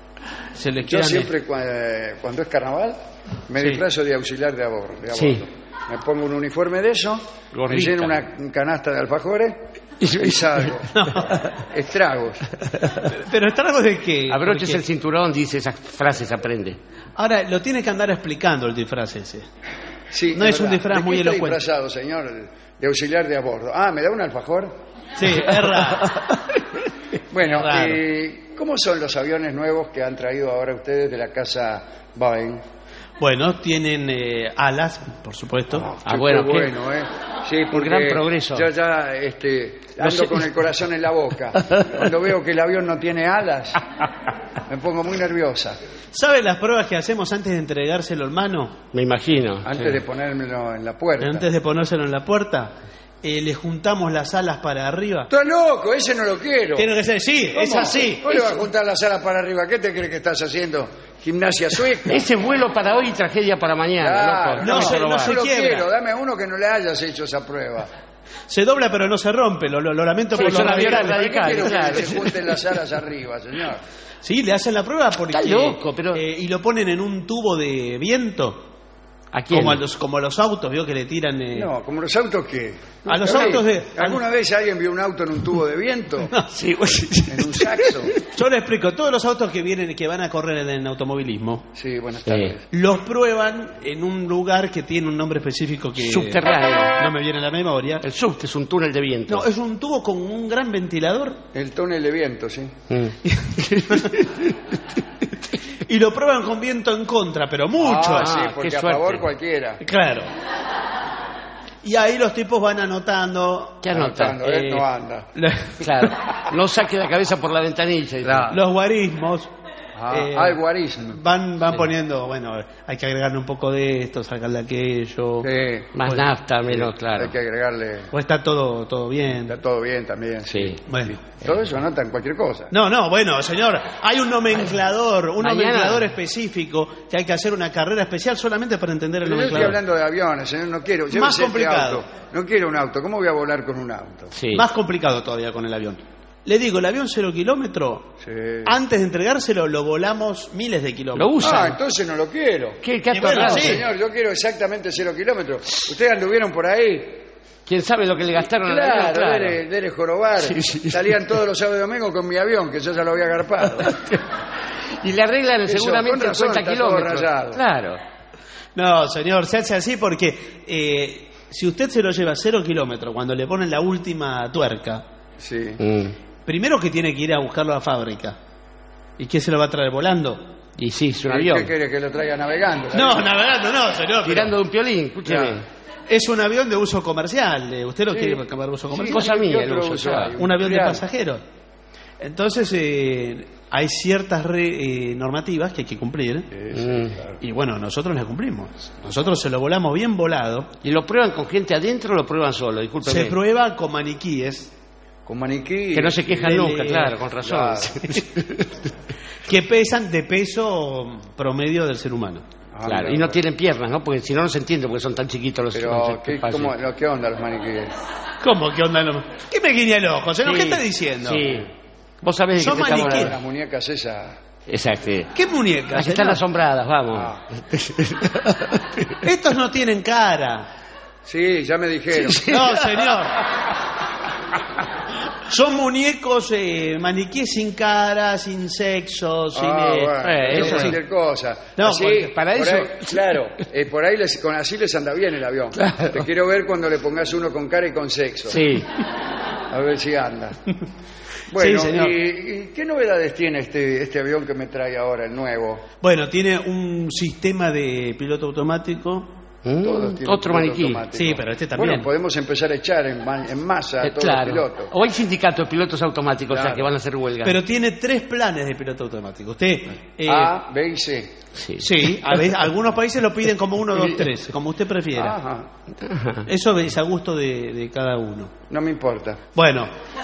se le Yo quedan... siempre cua- cuando es carnaval me Sí. disfrazo de auxiliar de a bordo. de a Sí. bordo. Me pongo un uniforme de eso, Gorrita. me lleno una canasta de alfajores y salgo. Estragos. Pero está algo de que... Abroches porque- el cinturón, dice esas frases, aprende. Ahora, lo tiene que andar explicando el disfraz ese. Sí, No es un verdad. disfraz ¿De qué muy está elocuente. disfrazado, señor, de auxiliar de a bordo? Ah, ¿me da un alfajor? Sí, es raro. Bueno, Claro. eh, ¿cómo son los aviones nuevos que han traído ahora ustedes de la casa Boeing? Bueno, tienen eh, alas, por supuesto. Ah, Qué- bueno, qué qué- bueno, ¿eh? Sí, un porque gran progreso. Yo ya este, No ando sé. con el corazón en la boca. Cuando veo que el avión no tiene alas, me pongo muy nerviosa. ¿Sabe las pruebas que hacemos antes de entregárselo en mano? Me imagino. Antes Sí. de ponérmelo en la puerta. Antes de ponérselo en la puerta, eh, le juntamos las alas para arriba. ¡Estás loco! Ese no lo quiero. Tiene que ser, sí, es ¿Cómo? así. ¿Cómo le vas a juntar las alas para arriba? ¿Qué te crees que estás haciendo? ¿Gimnasia sueca? Ese vuelo para hoy y tragedia para mañana, Claro, loco. no Vamos a se- probar. no Yo se lo quiebra. quiero, dame uno que no le hayas hecho esa prueba. Se dobla pero no se rompe, lo, lo- lo lamento Sí, por los son aviones radicales. ¿Para qué quiero claro. que se junten las alas arriba, señor? Sí, le hacen la prueba porque... Está loco, pero- eh, y lo ponen en un tubo de viento, ¿A quién? como a los, como a los autos, vio que le tiran... eh, No, como los autos que... A los ¿Alguna autos vez- de- ¿Alguna vez alguien vio un auto en un tubo de viento? Sí, ¿En un saxo? yo le explico, todos los autos que vienen que van a correr en automovilismo, Sí, buenas Sí. tardes. los prueban en un lugar que tiene un nombre específico que Subterráneo. no me viene a la memoria. El subte es un túnel de viento. No, es un tubo con un gran ventilador El túnel de viento, sí. Mm. y lo prueban con viento en contra, pero mucho. Ah, sí, Ah, porque qué a suerte. favor cualquiera. Claro. Y ahí los tipos van anotando. ¿Qué anota? Anotando, ¿eh? Eh, No anda. Claro. No saque la cabeza por la ventanilla. y- Los guarismos. Ah, eh, al guarismo. Van, van poniendo, bueno, hay que agregarle un poco de esto, sacarle aquello. Sí, Más Bueno, nafta, menos, hay claro. que agregarle... O está todo, todo bien. Está todo bien también. Sí. Bueno. Todo eso anotan cualquier cosa. No, no, bueno, señor, hay un nomenclador, un Mañana. nomenclador específico que hay que hacer una carrera especial solamente para entender el Pero yo estoy nomenclador. hablando de aviones, señor, no quiero. Más llévese este complicado. auto. No quiero un auto. ¿Cómo voy a volar con un auto? Sí. Más complicado todavía con el avión. Le digo, el avión cero kilómetro, Sí. antes de entregárselo lo volamos miles de kilómetros. Lo usan. Ah, entonces no lo quiero. ¿Qué, qué Y bueno, atorrado. sí. Señor, yo quiero exactamente cero kilómetros. Ustedes anduvieron por ahí. ¿Quién sabe lo que le gastaron Claro, al avión? Claro, dele, dele jorobar. Sí, sí. Salían todos los sábados y domingos con mi avión, que yo ya lo había agarpado. Y le arreglan Eso, seguramente con razón, cincuenta está todo kilómetros. rayado. Claro. No, señor, se hace así porque eh, si usted se lo lleva a cero kilómetros cuando le ponen la última tuerca, Sí. Mm. primero que tiene que ir a buscarlo a la fábrica. ¿Y qué se lo va a traer volando? Y sí, es un ¿Qué avión. quiere que lo traiga navegando? No, navegando no, señor. pero Tirando de un piolín, escúcheme. Claro. Es un avión de uso comercial. eh, ¿Usted lo Sí. quiere cambiar de uso Sí, comercial? Cosa ¿qué mía, otro el uso, uso claro. hay? Un avión de Real. pasajeros. Entonces, eh, hay ciertas re- eh, normativas que hay que cumplir. Mm. Y bueno, nosotros las cumplimos. Nosotros se lo volamos bien volado. ¿Y lo prueban con gente adentro o lo prueban solo? Discúlpeme. Se prueba con maniquíes Con maniquí. Que no se quejan Dele- nunca, claro, con razón. Claro. que pesan de peso promedio del ser humano. Ah, Claro, mira, y no bueno. tienen piernas, ¿no? Porque si no, no se entiende porque son tan chiquitos los Pero, los ¿qué, espacios. cómo, lo, ¿qué onda los maniquíes? ¿Cómo? ¿Qué onda? No? ¿Qué me guiña el ojo? señor? Sí, ¿Qué está diciendo? Sí. Vos sabés de qué Son te estamos maniquíes. hablando. Las muñecas esas. Exacto. ¿Qué muñecas? Las que están señor? asombradas, vamos. Ah. Estos no tienen cara. Sí, ya me dijeron. No, señor. Son muñecos, eh, maniquíes sin cara, sin sexo, sin... Ah, eh, bueno, eh, eso eso sí. cualquier cosa. No, Así, porque para por eso- ahí- claro, eh, por ahí les, con así les anda bien el avión. Te quiero ver cuando le pongas uno con cara y con sexo. Sí. A ver si anda. Bueno, Sí, señor. ¿y, y qué novedades tiene este, este avión que me trae ahora, el nuevo? Bueno, tiene un sistema de piloto automático. Mm, Todos tienen otro piloto maniquí. automático. Sí, pero este también. Bueno, podemos empezar a echar en, ma- en masa a Eh, todos claro. los pilotos. O hay sindicatos de pilotos automáticos Claro. ya que van a hacer huelga. Pero tiene tres planes de piloto automático. Usted... eh, A, B y C. Sí. Sí, a veces, algunos países lo piden como uno, dos, tres, como usted prefiera. Ajá. Ajá. Eso es a gusto de, de cada uno. No me importa. Bueno,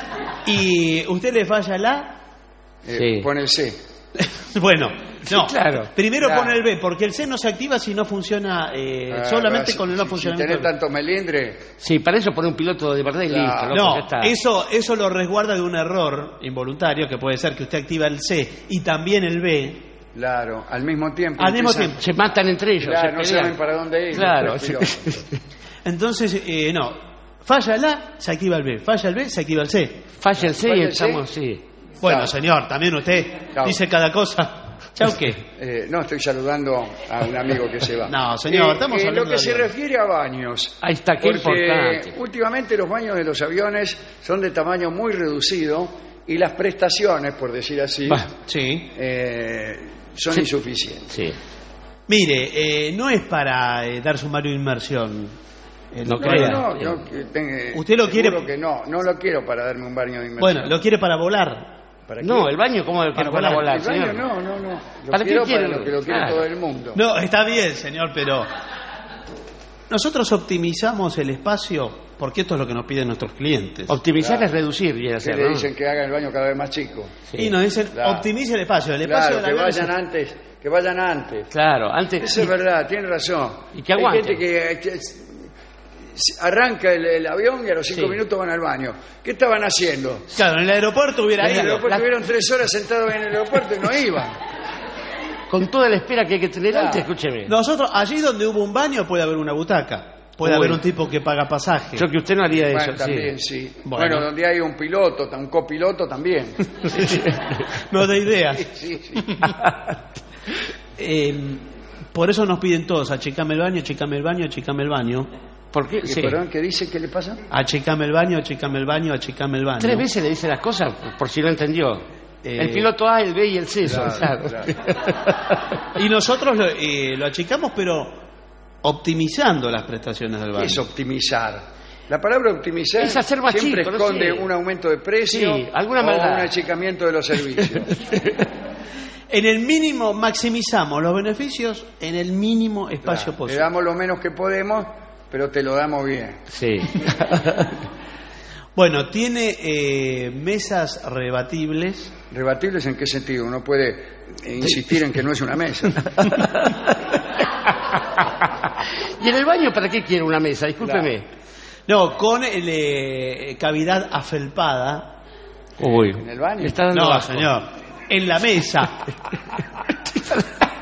y usted le falla la... Eh, Sí. Pone el C. Bueno, no. claro. Primero Claro. pone el B, porque el C no se activa si no funciona eh, Ah, solamente si- con el si- no funcionamiento. Si tenés del- tanto melindre, Sí, para eso pone un piloto de verdad y Claro. listo. loco, No, ya está. eso, eso lo resguarda de un error involuntario, que puede ser que usted activa el C y también el B. claro, al mismo tiempo. Al mismo empiezan- tiempo. Se matan entre ellos. Claro, se no pelean. saben para dónde ir. Claro. los pilotos. Entonces, eh, no. Falla el A, se activa el B. Falla el B, se activa el C. Falla el C Falla y el C. estamos, sí. Bueno, Chao. señor, también usted Chao. dice cada cosa. ¿Chau qué? Eh, no, estoy saludando a un amigo que se va. No, señor, Eh, estamos en hablando lo que de se aviones. refiere a baños. Ahí está, qué Porque importante. últimamente los baños de los aviones son de tamaño muy reducido y las prestaciones, por decir así, Bah. Sí. eh, son Sí. insuficientes. Sí. Mire, eh, no es para eh, dar sumario de inmersión. Eh, No No, crea. no, no, yo que tengo- ¿Usted lo quiere- seguro que no, no lo quiero para darme un baño de inmersión. Bueno, lo quiere para volar. ¿Para qué? No, el baño, ¿cómo que Para para volar. volar, El baño señor? no, no, no. Lo ¿Para qué quiero quiere? para lo que lo quiere Claro. todo el mundo. No, está bien, señor, pero nosotros optimizamos el espacio porque esto es lo que nos piden nuestros clientes. Optimizar Claro. es reducir, viene a Que ser, le ¿no? dicen que haga el baño cada vez más chico. Sí. Y nos dicen, Claro. optimice el espacio. El espacio Claro, del que avión es- vayan antes, que vayan antes. Claro, antes... Eso es verdad, tiene razón. Y que Hay aguanten. gente que, que arranca el, el avión y a los cinco Sí. minutos van al baño. ¿Qué estaban haciendo? Claro, en el aeropuerto hubiera En el ido. aeropuerto la- estuvieron tres horas sentados en el aeropuerto y no iban. Con toda la espera que hay que tener Claro. antes, escúcheme. Nosotros, allí donde hubo un baño puede haber una butaca. Puede Uy. haber un tipo que paga pasaje. Yo que usted no haría Bueno, eso, también sí. sí. Bueno. Bueno. donde hay un piloto, un copiloto también. No da idea. Sí, sí. Eh, por eso nos piden todos, achicame el baño, achicame el baño, achicame el baño. ¿Por qué? ¿Y Sí. perdón, qué dice? ¿Qué le pasa? Achicame el baño, achicame el baño, achicame el baño. Tres veces le dice las cosas por si no entendió. Eh, El piloto A, el B y el C. son, Claro, claro. Y nosotros lo, eh, lo achicamos, pero optimizando las prestaciones del ¿Qué baño. es optimizar? La palabra optimizar Es hacer más siempre chico, no esconde sé. un aumento de precio Sí, alguna o maldad. un achicamiento de los servicios. En el mínimo maximizamos los beneficios en el mínimo espacio Claro, le posible. damos lo menos que podemos, pero te lo damos bien. Sí. Bueno, tiene eh, mesas rebatibles. ¿Rebatibles en qué sentido? Uno puede eh, insistir en que no es una mesa. ¿Y en el baño para qué quiere una mesa? Discúlpeme. No, con el, eh, cavidad afelpada. Uy. ¿En el baño? Le está dando No, asco. señor. En la mesa.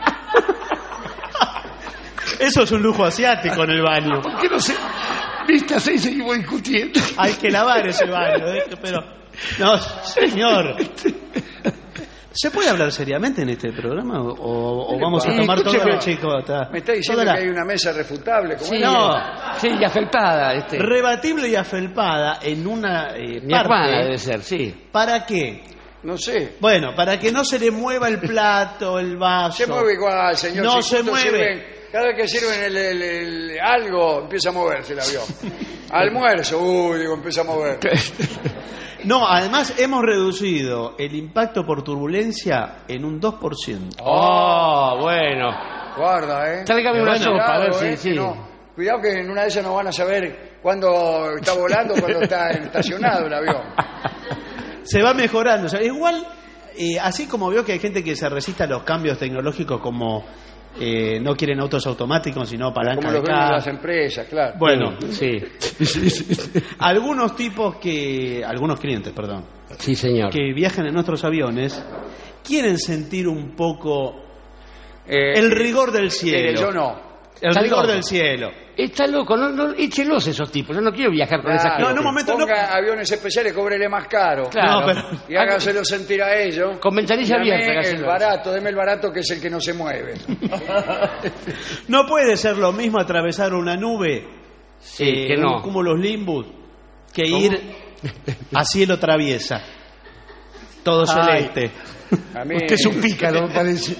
Eso es un lujo asiático en el baño. ¿Por qué no se... ¿Viste? hasta seis seguimos discutiendo. Hay que lavar ese baño, ¿eh? Pero, no, señor. ¿Se puede hablar seriamente en este programa o, o vamos a tomar todo el chico? Está, me está diciendo la... que hay una mesa refutable. Sí, no, sí, y afelpada. Este. Rebatible y afelpada en una eh, Mi parte. hermana debe ser, sí. ¿Para qué? No sé. Bueno, para que no se le mueva el plato, el vaso. Se mueve igual, señor. No si se mueve. Sirven, cada vez que sirven el, el, el, algo, empieza a moverse el avión. Almuerzo, uy, digo, empieza a mover. No, además hemos reducido el impacto por turbulencia en un dos por ciento. Oh, bueno. Guarda, ¿eh? Tráigame una bueno, sopa, a ver cuidado, si... eh, sí. no, cuidado que en una de esas no van a saber cuándo está volando, cuándo está estacionado el avión. Se va mejorando. O sea, igual, eh, así como veo que hay gente que se resiste a los cambios tecnológicos como... Eh, no quieren autos automáticos, sino palanca como de los dueños de las cambio. empresas, claro. Bueno, sí. Algunos tipos que, algunos clientes, perdón, sí, señor, que viajan en nuestros aviones quieren sentir un poco eh, el rigor del cielo. Eh, yo no. El Está rigor loco. del cielo. Está loco, no, no, échelos esos tipos. Yo no quiero viajar con Claro, esa gente. No, en un momento Ponga no. aviones especiales, cóbrele más caro. Claro. No, pero- Y hágaselo sentir a ellos. Con ventanilla Y dame abierta, el hágaselo. barato, deme el barato que es el que no se mueve. No puede ser lo mismo atravesar una nube, Sí, eh, que no. un cúmulos limbus, que ¿Cómo? ir a cielo traviesa. Todo Ay. celeste. A mí... Usted es un pícaro, me parece.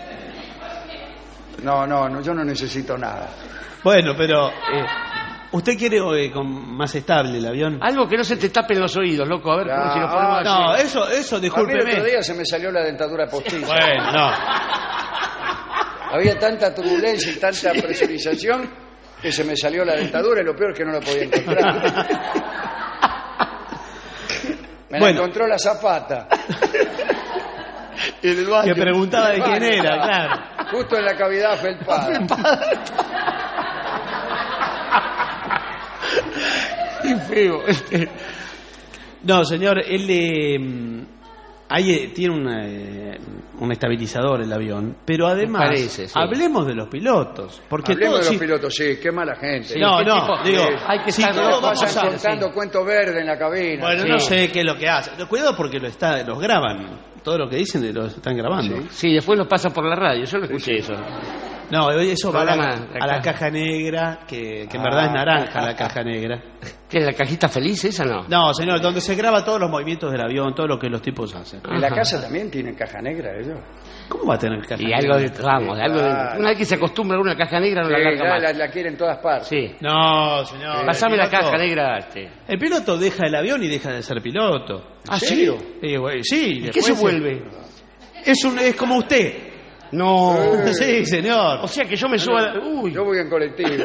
No, no, no, yo no necesito nada. Bueno, pero eh, ¿usted quiere eh, con más estable el avión? Algo que no se te tapen los oídos, loco. A ver, Ya, si lo ponemos ah, así. No, eso, eso, A mí el discúlpeme. otro día se me salió la dentadura postiza. Bueno, no. Había tanta turbulencia y tanta presurización que se me salió la dentadura y lo peor es que no la podía encontrar. Me Bueno. la encontró la zapata. En el baño. Que preguntaba de En el quién baño, era, estaba. claro. Justo en la cavidad felpada. Qué feo. Este. No, señor, él eh, ahí eh, tiene una, eh, un estabilizador el avión, pero además parece, sí. hablemos de los pilotos, porque Hablemos todos de los si- pilotos, sí, qué mala gente. Sí, no, ¿qué no, tipo? digo, Sí. Hay que si estar todos loco, vamos Pasan a- contando cuento verde en la cabina. Bueno, Sí. no sé qué es lo que hace. Cuidado porque lo está, los graban. Todo lo que dicen lo están grabando. Sí. Sí, después lo pasa por la radio. Yo no escuché eso. No, eso va a la, Programa de a la acá. caja negra, que, que en Ah, verdad es naranja ah, la ah, caja negra. ¿Qué es la cajita feliz esa, no? No, señor, donde se graba todos los movimientos del avión, todo lo que los tipos hacen. ¿En la Ajá. casa también tienen caja negra ellos? ¿Cómo va a tener caja Y negra? algo de, vamos, algo de, Claro. una vez que se acostumbra a una caja negra no la Sí, larga ya más. la, la quieren en todas partes. Sí. No, señor. Pásame el la piloto- caja negra. Este. El piloto deja el avión y deja de ser piloto. ¿Ah, sí? serio? Sí, güey, sí. ¿Y qué después se vuelve? Es, un, es como usted. No. Sí, señor. O sea que yo me subo a la- Uy, Yo voy en colectivo.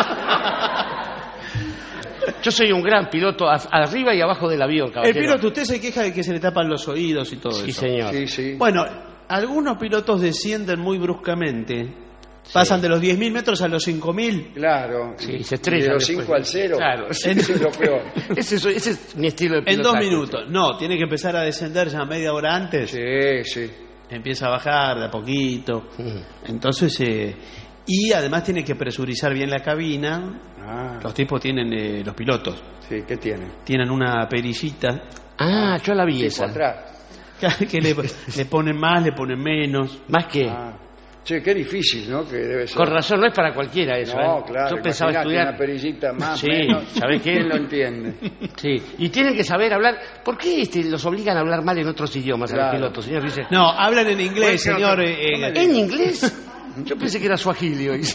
yo soy un gran piloto a- arriba y abajo del avión, El caballero. piloto, usted se queja de que se le tapan los oídos y todo Sí, eso. señor. Sí, sí. Bueno, algunos pilotos descienden muy bruscamente. Pasan de los diez mil metros a los cinco mil. Claro. Sí, se Y estrella. de los después. cinco al cero. Claro. Eso es lo peor. Ese, es- ese es mi estilo de En pilotaje. dos minutos. No, tiene que empezar a descender ya media hora antes. Sí, sí. Empieza a bajar de a poquito. Mm. Entonces, eh, y además tiene que presurizar bien la cabina. Ah, Los tipos tienen, eh, los pilotos, sí, ¿qué tienen? tienen una perillita Ah, yo la vi Tipo esa. atrás. que le, le ponen más, le ponen menos. Más que. Ah. Sí, qué difícil, ¿no? Que debe ser. Con razón, no es para cualquiera eso. No, ¿eh? claro. Yo pensaba imaginate estudiar. una perillita más, Sí, menos. ¿sabés qué? ¿Quién lo entiende? Sí, y tienen que saber hablar. ¿Por qué este, los obligan a hablar mal en otros idiomas a Claro. los pilotos, señor? Dice, No, hablan en inglés, Bueno, señor. no, eh, eh, ¿en inglés? Yo pensé que era suajili hoy.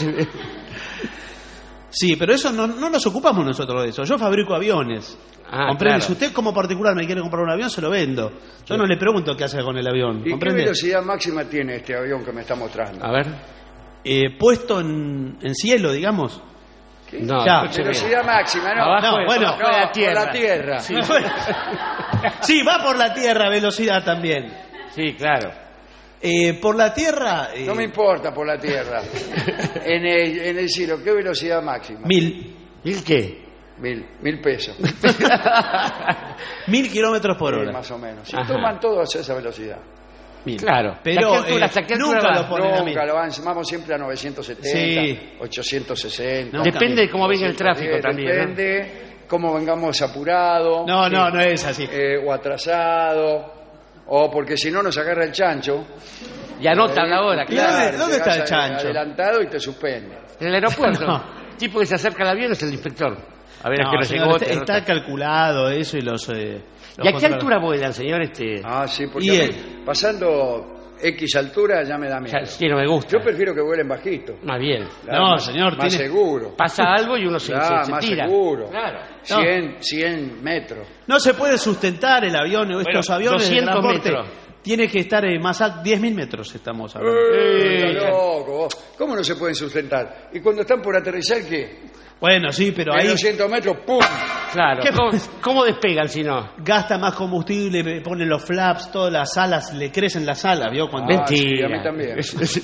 sí, pero eso no, no nos ocupamos nosotros de eso. Yo fabrico aviones. Ah, ¿Comprende? claro. Si usted como particular me quiere comprar un avión, se lo vendo. Yo no le pregunto qué hace con el avión. ¿Y qué ¿Comprende? velocidad máxima tiene este avión que me está mostrando? A ver. Eh, puesto en, en cielo, digamos. No, Ya. escúcheme. Velocidad máxima, ¿no? Abajo No, de- bueno, abajo de la por tierra. la tierra. Sí, Sí, va por la tierra velocidad también. sí, claro. Eh, por la tierra, eh, No me importa por la tierra. en, el, en el cielo, ¿qué velocidad máxima? mil. ¿Mil qué? Mil, mil pesos. Mil kilómetros por Sí, hora. más o menos. Si Ajá. toman todos a esa velocidad. mil. Claro. Pero ¿Hasta qué altura- eh, hasta qué altura nunca va? lo ponen a mil. Nunca lo van, vamos siempre a novecientos setenta, Sí. ochocientos sesenta. No, Depende de cómo venga el tráfico doscientos diez, también, ¿no? Depende cómo vengamos apurados. No, no, no es así. eh, o atrasado, o porque si no nos agarra el chancho. Y anotan la hora, ¿Y claro. dónde- dónde está el Llegás chancho? Adelantado y te suspende. En el aeropuerto. No. El tipo que se acerca al avión es el inspector. A ver, a No, qué hora señor, llegó. está, te está nota. calculado eso y los... eh, los ¿Y a qué controla- altura vuelan, señor? Este... Ah, sí, porque Y a mí, él. pasando X altura ya me da miedo. Ya, sí, no me gusta. Yo prefiero que vuelen bajito. Más bien. Claro, No, más- señor, Más tiene- seguro. Pasa algo y uno se, Claro, se- se más tira. seguro. Claro. cien, cien metros. No se puede sustentar el avión, estos Bueno, aviones de doscientos transporte. metros. Tiene que estar eh, más alto, diez mil metros estamos hablando. Eh, Eh, está loco, vos. ¿Cómo no se pueden sustentar? Y cuando están por aterrizar, ¿qué? Bueno, sí, pero En ahí doscientos metros, ¡pum! Claro. ¿Qué? ¿Cómo, cómo despegan si no? gasta más combustible, ponen los flaps, todas las alas, le crecen las alas, ¿vio? Cuando... Ah, sí, Mentira. a mí también.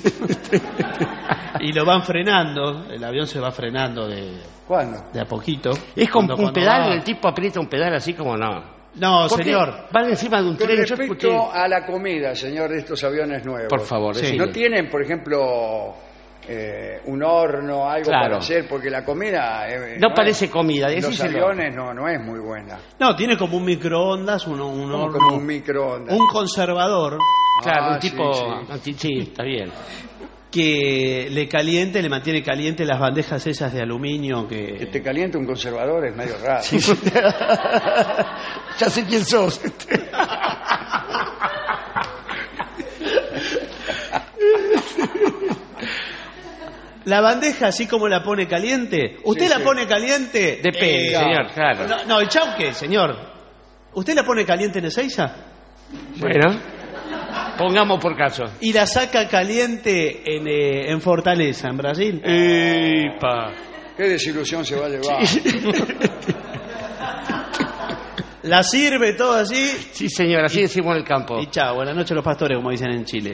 Y lo van frenando, el avión se va frenando de, ¿Cuándo? de a poquito. Es con Cuando- un cuando pedal, va- el tipo aprieta un pedal así como no. No, ¿Por qué? señor. Van encima de un Con tren. Yo escuché. respecto a la comida, señor, de estos aviones nuevos. Por favor, Sí. decime. ¿No tienen, por ejemplo, eh, un horno, algo Claro. para hacer? Porque la comida... eh, No es- parece comida, en los decíselo. aviones no, no es muy buena. No, tiene como un microondas, un, un Como, horno, como un microondas. un conservador Claro, Ah, un sí, tipo sí. anti sí, está bien. que le caliente, le mantiene caliente las bandejas esas de aluminio Que que... te caliente un conservador es medio raro. Ya sé quién sos. La bandeja, así como la pone caliente, ¿usted Sí, la sí. pone caliente? Depende, Eh, señor, claro. No, no, el chauque, señor. ¿Usted la pone caliente en Ezeiza? Bueno, pongamos por caso. Y la saca caliente en, eh, en Fortaleza, en Brasil. Epa. Qué desilusión se va a llevar. La sirve todo así. Sí, señor, así decimos en el campo. Y chao, buenas noches los pastores, como dicen en Chile.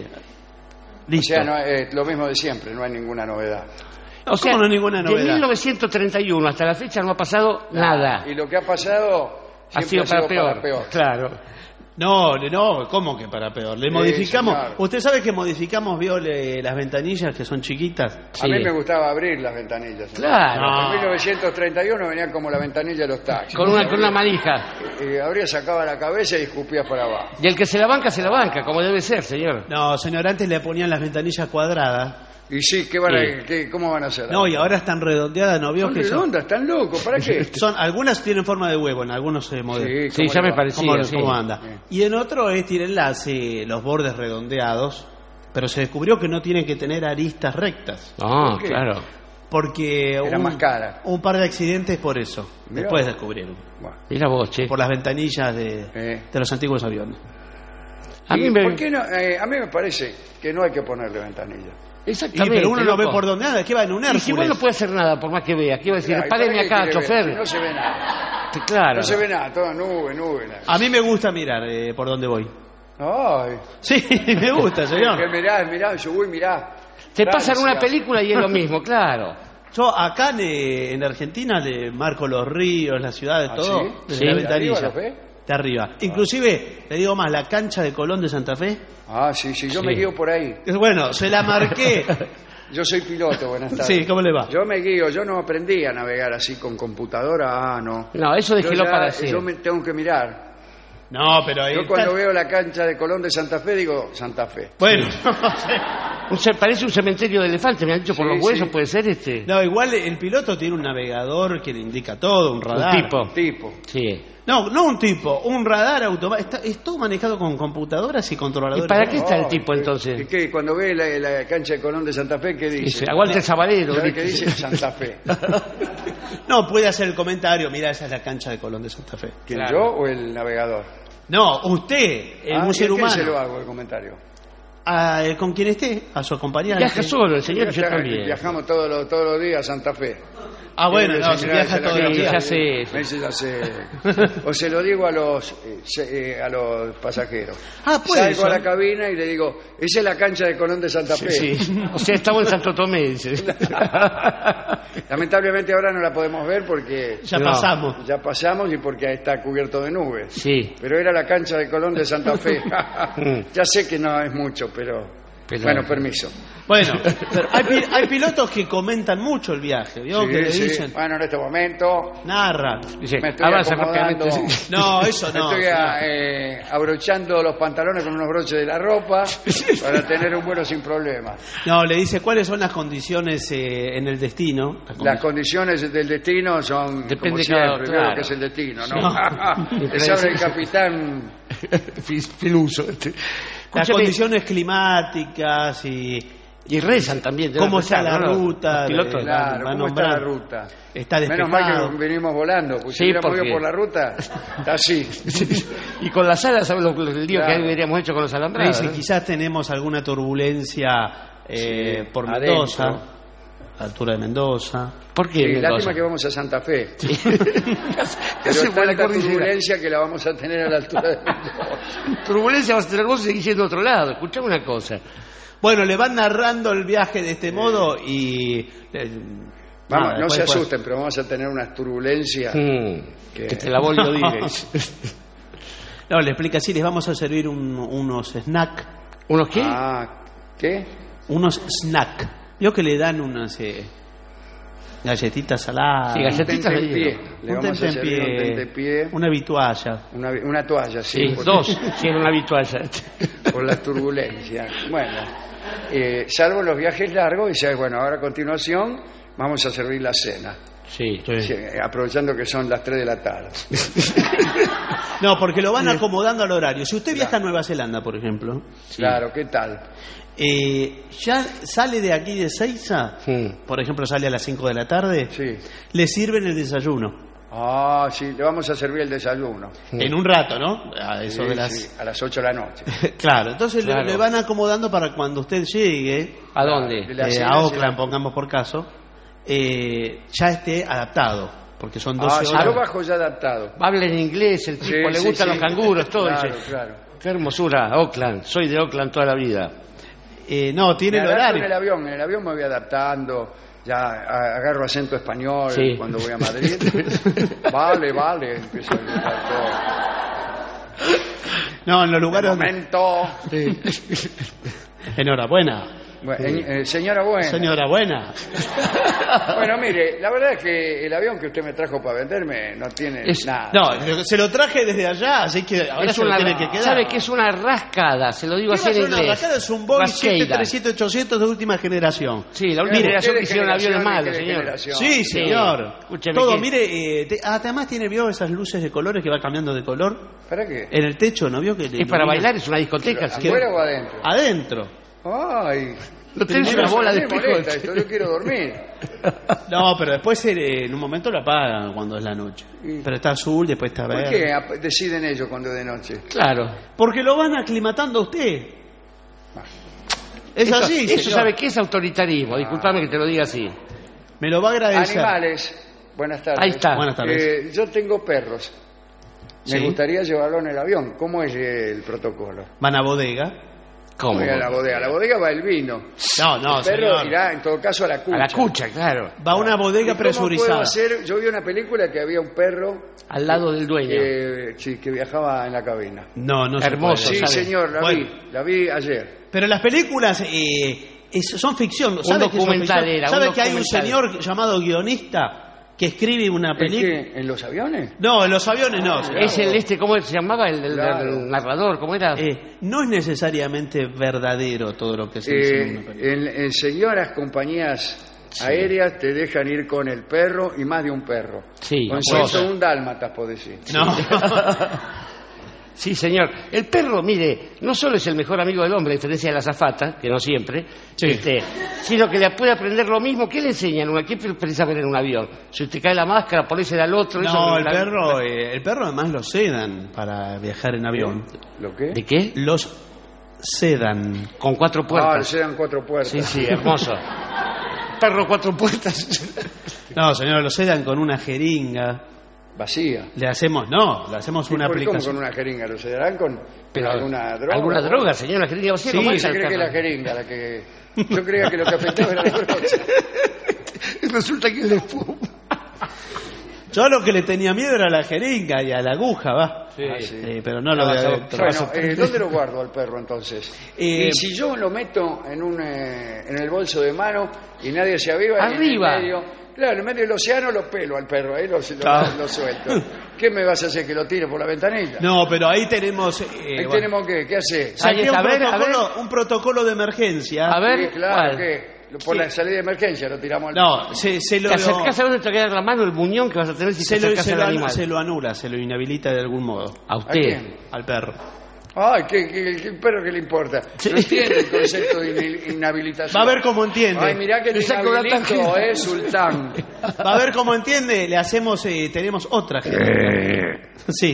O Listo. sea, no, es lo mismo de siempre, no hay ninguna novedad. O sea, ¿Cómo no hay ninguna de novedad? mil novecientos treinta y uno hasta la fecha no ha pasado nada. Y lo que ha pasado Ha siempre sido, para, peor. para peor. Claro. No, no, ¿cómo que para peor? Le Sí, modificamos. señor. ¿Usted sabe que modificamos, vio, le- las ventanillas que son chiquitas? A mí me gustaba abrir las ventanillas. Claro. En mil novecientos treinta y uno venían como la ventanilla de los taxis. Con una, con una manija. Y abría, sacaba la cabeza y escupía para abajo. Y el que se la banca, se la banca, como debe ser, señor. No, señor, antes le ponían las ventanillas cuadradas. Y sí, ¿qué van a, Sí. qué- ¿cómo van a hacer? No, y ahora están redondeadas, ¿no vio Son que son? redondas, están locos, ¿para qué? Son, algunas tienen forma de huevo en algunos eh, modelos. Sí, ¿cómo ya le me va? parecía. ¿Cómo, sí. cómo anda? Sí. Y en otro es tienen las, eh, los bordes redondeados, pero se descubrió que no tienen que tener aristas rectas, Ah, ¿Por qué? claro. porque Era un, más cara. un par de accidentes por eso, Mirá. después descubrieron, Bueno, Mira vos, che. por las ventanillas de, eh. de los antiguos aviones. A ¿Y mí me... ¿Por qué no? Eh, a mí me parece que no hay que ponerle ventanilla. Y, Exactamente. pero uno no ve loco. por dónde nada, que va en un Y Hércules. si vos no puede hacer nada, por más que vea, ¿qué iba a decir? Claro, Párenme ¿para qué acá, quiere ver? chofer. Si no se ve nada. Que Claro. No se ve nada, todo nube, nube. nada. A mí me gusta mirar eh, por dónde voy. Ay. Sí, me gusta, Que señor. mirá, mirá, yo voy, mirá. Te pasan Francia. una película y es lo mismo, claro. Yo acá en, en Argentina le marco los ríos, las ciudades, ¿Ah, todo, sí? desde Sí. la ¿De ventanilla. arriba los ve? De arriba. Inclusive, le digo más, la cancha de Colón de Santa Fe. Ah, sí, sí, yo Sí. me guío por ahí. Es bueno, se la marqué. Yo soy piloto, buenas tardes. Sí, ¿cómo le va? Yo me guío, yo no aprendí a navegar así con computadora, ah, no. No, eso Yo déjelo ya- para hacer. Yo me tengo que mirar. No, pero ahí Yo está- cuando veo la cancha de Colón de Santa Fe digo Santa Fe. Bueno, Un ce- parece un cementerio de elefantes, me han dicho por Sí, los huesos, sí. puede ser este. no, igual el piloto tiene un navegador que le indica todo, un radar. Un tipo. Tipo. Sí. No, no un tipo, un radar automático. Está, es todo manejado con computadoras y controladores. ¿Y para qué está el Oh, tipo ¿y entonces? qué? Cuando ve la, la cancha de Colón de Santa Fe, ¿qué dice? Dice, aguante el sabalero. ¿Sabe qué dice. dice? Santa Fe. No, puede hacer el comentario, mira, esa es la cancha de Colón de Santa Fe. ¿Quién, Claro. yo o el navegador? No, usted, el Ah, un ¿y a ser quién humano. se lo hago el comentario? a, eh, con quien esté, a su acompañante. Viaja solo el señor, yo Viaja- también. Viajamos todos los, todos los días a Santa Fe. Ah, bueno, Tiene no, que si señalar, viaja se la todos los quiere- días. Ya sé. Ese ya sé. O se lo digo a los eh, se- eh, a los pasajeros. Ah, puede Salgo ser. a la cabina y le digo, esa es la cancha de Colón de Santa Fe. Sí, sí. O sea, estamos en Santo Tomé, dice. Lamentablemente ahora no la podemos ver porque Ya No. pasamos. ya pasamos y porque está cubierto de nubes. Sí. Pero era la cancha de Colón de Santa Fe. Ya sé que no es mucho, pero, Pero- bueno, permiso. Bueno, pero hay, pi- hay pilotos que comentan mucho el viaje, ¿vio? Sí, que le sí. dicen, Bueno, en este momento narra. Dice, me estoy avanza acomodando, rápidamente. sí. No, eso me no. estoy a- eh, abrochando los pantalones con unos broches de la ropa para tener un vuelo sin problemas. No, le dice cuáles son las condiciones eh, en el destino. Las Las condiciones del destino son, Depende como de siempre, cada- veo claro. que es el destino, ¿no? No. Le sabe el capitán. Fis- Filuso. Las Escúchame, condiciones climáticas y y rezan también. deben cómo está rezar, la ¿no? ruta. Los pilotos. de- Claro, va a ¿cómo está la nombrar. ruta? Está Menos mal despejado. que venimos volando, pues Sí, si hubiéramos porque- ido por la ruta, está así. Y con las alas, ¿sabes lo, lo- el lío Claro. que hubiéramos hecho con los Me alambrados? dice, ¿no? quizás tenemos alguna turbulencia eh, Sí, por adentro. Mendoza, a altura de Mendoza. ¿Por qué? Sí, Mendoza? lástima que vamos a Santa Fe. Pero Ese es fue la tanta cordillera. turbulencia que la vamos a tener a la altura de Mendoza. Turbulencia vas a tener vos y seguís yendo a otro lado. Escuchame una cosa. Bueno, le van narrando el viaje de este modo y... eh, Vamos, nada, no después- se después- asusten, pero vamos a tener unas turbulencias. Mm, que- que te la volvió digas. No, le explica así, les vamos a servir un- unos snack. ¿Unos qué? Ah, ¿qué? Unos snack. Vio que le dan unas eh, galletitas saladas. Sí, Un galletitas de tentempié. hielo. Le Un vamos a servir un tentempié, tentempié. una vitualla. Una, una toalla, sí. Sí, porque- dos. Sí, en una habitualla. Por la turbulencia. Bueno, eh, salvo los viajes largos, y ya, bueno, ahora a continuación vamos a servir la cena. Sí. Sí, eh, aprovechando que son las tres de la tarde. No, porque lo van acomodando al horario. Si usted viaja a Nueva Zelanda, por ejemplo, Claro, ¿qué tal? eh, ya sale de aquí de Seiza, Mm. por ejemplo, sale a las cinco de la tarde, Sí. le sirven el desayuno. Ah, sí, le vamos a servir el desayuno. En un rato, ¿no? A eso Sí, de las... sí, a las ocho de la noche. Claro, entonces le- Claro. Le, van acomodando para cuando usted llegue ¿A dónde? De la eh, cena, a sí. Oakland, pongamos por caso, eh, ya esté adaptado, porque son Ah, doce sí, horas. yo bajo ya adaptado. Habla en inglés, el tipo, Sí, le sí, gustan sí. los canguros, todo. Claro, Dice, claro. qué hermosura, Oakland. Soy de Oakland toda la vida. Eh, no, tiene Me el adapto horario. en el avión, en el avión me voy adaptando, ya a- agarro acento español Sí. cuando voy a Madrid. Vale, vale, empiezo a gritar todo. No, en los De lugares donde... momento. Enhorabuena. Bueno, eh, eh, señora buena. Señora buena. Bueno, mire, la verdad es que el avión que usted me trajo para venderme no tiene Es- nada. No, se lo traje desde allá, así que ahora Es se lo una, tiene que quedar. ¿Sabe qué es una rascada? Se lo digo ¿Qué así va a en ser una inglés. rascada? Es un Boeing Rascada. siete treinta y siete ochocientos de última generación. Sí, la última Mire, generación ¿qué que hicieron generación aviones y malos, qué señor. generación? Sí, Sí. señor. Escúcheme Todo, que- mire, eh, te- además tiene, ¿vio esas luces de colores que va cambiando de color? ¿Para qué? En el techo, ¿no vio? Que le Es para ilumina? bailar, es una discoteca, señor. ¿Afuera o adentro? Adentro. Ay. No tenés Primero una bola de me espejo. molesta esto, yo quiero dormir. No, pero después eh, en un momento lo apagan cuando es la noche. Pero está azul, después está ¿Por verde. qué ap- deciden ellos cuando es de noche? Claro. Porque lo van aclimatando a usted. Es Eso, así, Eso señor. sabe qué es autoritarismo. Disculpame que te lo diga así. Me lo va a agradecer. Animales. Buenas tardes. Ahí está. Buenas tardes. Eh, yo tengo perros. Me Sí. gustaría llevarlo en el avión. ¿Cómo es el protocolo? Van a bodega. ¿Cómo? Voy a la bodega. A la bodega va el vino. No, no, el perro señor. irá, en todo caso, a la cucha. A la cucha, claro. Va a una ¿Y bodega cómo puedo presurizada. hacer? Yo vi una película que había un perro Al lado del dueño. que, sí, que viajaba en la cabina. No, no se Hermoso. puede. Sí, ¿sabe? señor, la Bueno. vi. La vi ayer. Pero las películas eh, es- son ficción. ¿Sabe que son documental ficción? era, un ¿Sabe que hay un documental. señor llamado guionista que escribe una ¿En película? qué? ¿En los aviones? No, en los aviones no. señor. Es el este, ¿cómo se llamaba? El, el- Claro. el narrador, ¿cómo era? Eh, no es necesariamente verdadero todo lo que se dice en Eh, una película. en, en señoras compañías aéreas te dejan ir con el perro y más de un perro. Sí, Con cosa. ciento un dálmatas, por decir. No. Sí, señor. El perro, mire, no solo es el mejor amigo del hombre, a diferencia de la azafata, que no siempre, Sí. este, sino que le puede aprender lo mismo. ¿Qué le enseñan? ¿Qué precisa ver en un avión? Si usted cae la máscara, ponérsela al otro. eso, No, el la- perro, eh, el perro además lo sedan para viajar en avión. ¿Lo qué? ¿De qué? Los Sedan. Con cuatro Ah, puertas. el Sedan cuatro puertas. Sí, sí, hermoso. Perro cuatro puertas. No, señor, lo Sedan con una jeringa. Vacía. Le hacemos, no, le hacemos una ¿Por qué aplicación. con una jeringa? ¿Lo Sedarán con, Pero, con alguna droga? ¿Alguna droga, señor? La jeringa vacía. Sí, ¿cómo se es cree el que es la perro? jeringa la que... Yo creía que lo que afectaba era la droga. Y resulta que es la espuma. Yo lo que le tenía miedo era a la jeringa y a la aguja, va. Sí. Ah, sí. Eh, pero no lo voy a... Bueno, eh, ¿dónde lo guardo al perro entonces? Eh, y si yo lo meto en un eh, en el bolso de mano y nadie se aviva, Arriba. En el medio, claro, en el medio del océano lo pelo al perro, ahí lo, lo, Claro. lo suelto. ¿Qué me vas a hacer, que lo tire por la ventanilla? No, pero ahí tenemos... eh, Ahí bueno, tenemos que, ¿qué hace? saqué Ahí un, está, a ver, a protocolo, un protocolo de emergencia. A ver, Sí, claro, ¿cuál? ¿qué? Por Sí. la salida de emergencia lo tiramos al No, se, se lo... Te acercás a donde te queda la mano el muñón que vas a tener si Se te lo, acercas se, al lo, animal. se lo anula, se lo inhabilita de algún modo. A ¿A usted. quién? Al perro. Ay, ¿qué, qué, qué perro que le importa? No entiende el concepto de inhil- inhabilitación. Va a ver cómo entiende. Ay, mirá que te Le saco una inhabilito, tarjeta. eh, sultán. Va a ver cómo entiende. Le hacemos, eh, tenemos otra gente. Sí.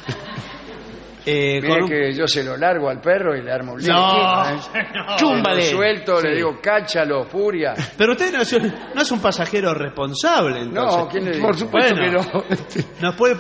Eh, Mire con un- que yo se lo largo al perro y le armo un lío. No, ¿Eh? no. Chúmbale. Lo suelto, le Sí. digo, cáchalo, furia. Pero usted no es, un, no es un pasajero responsable, entonces. No, ¿quién le dijo? Por supuesto Bueno, que no. Nos puede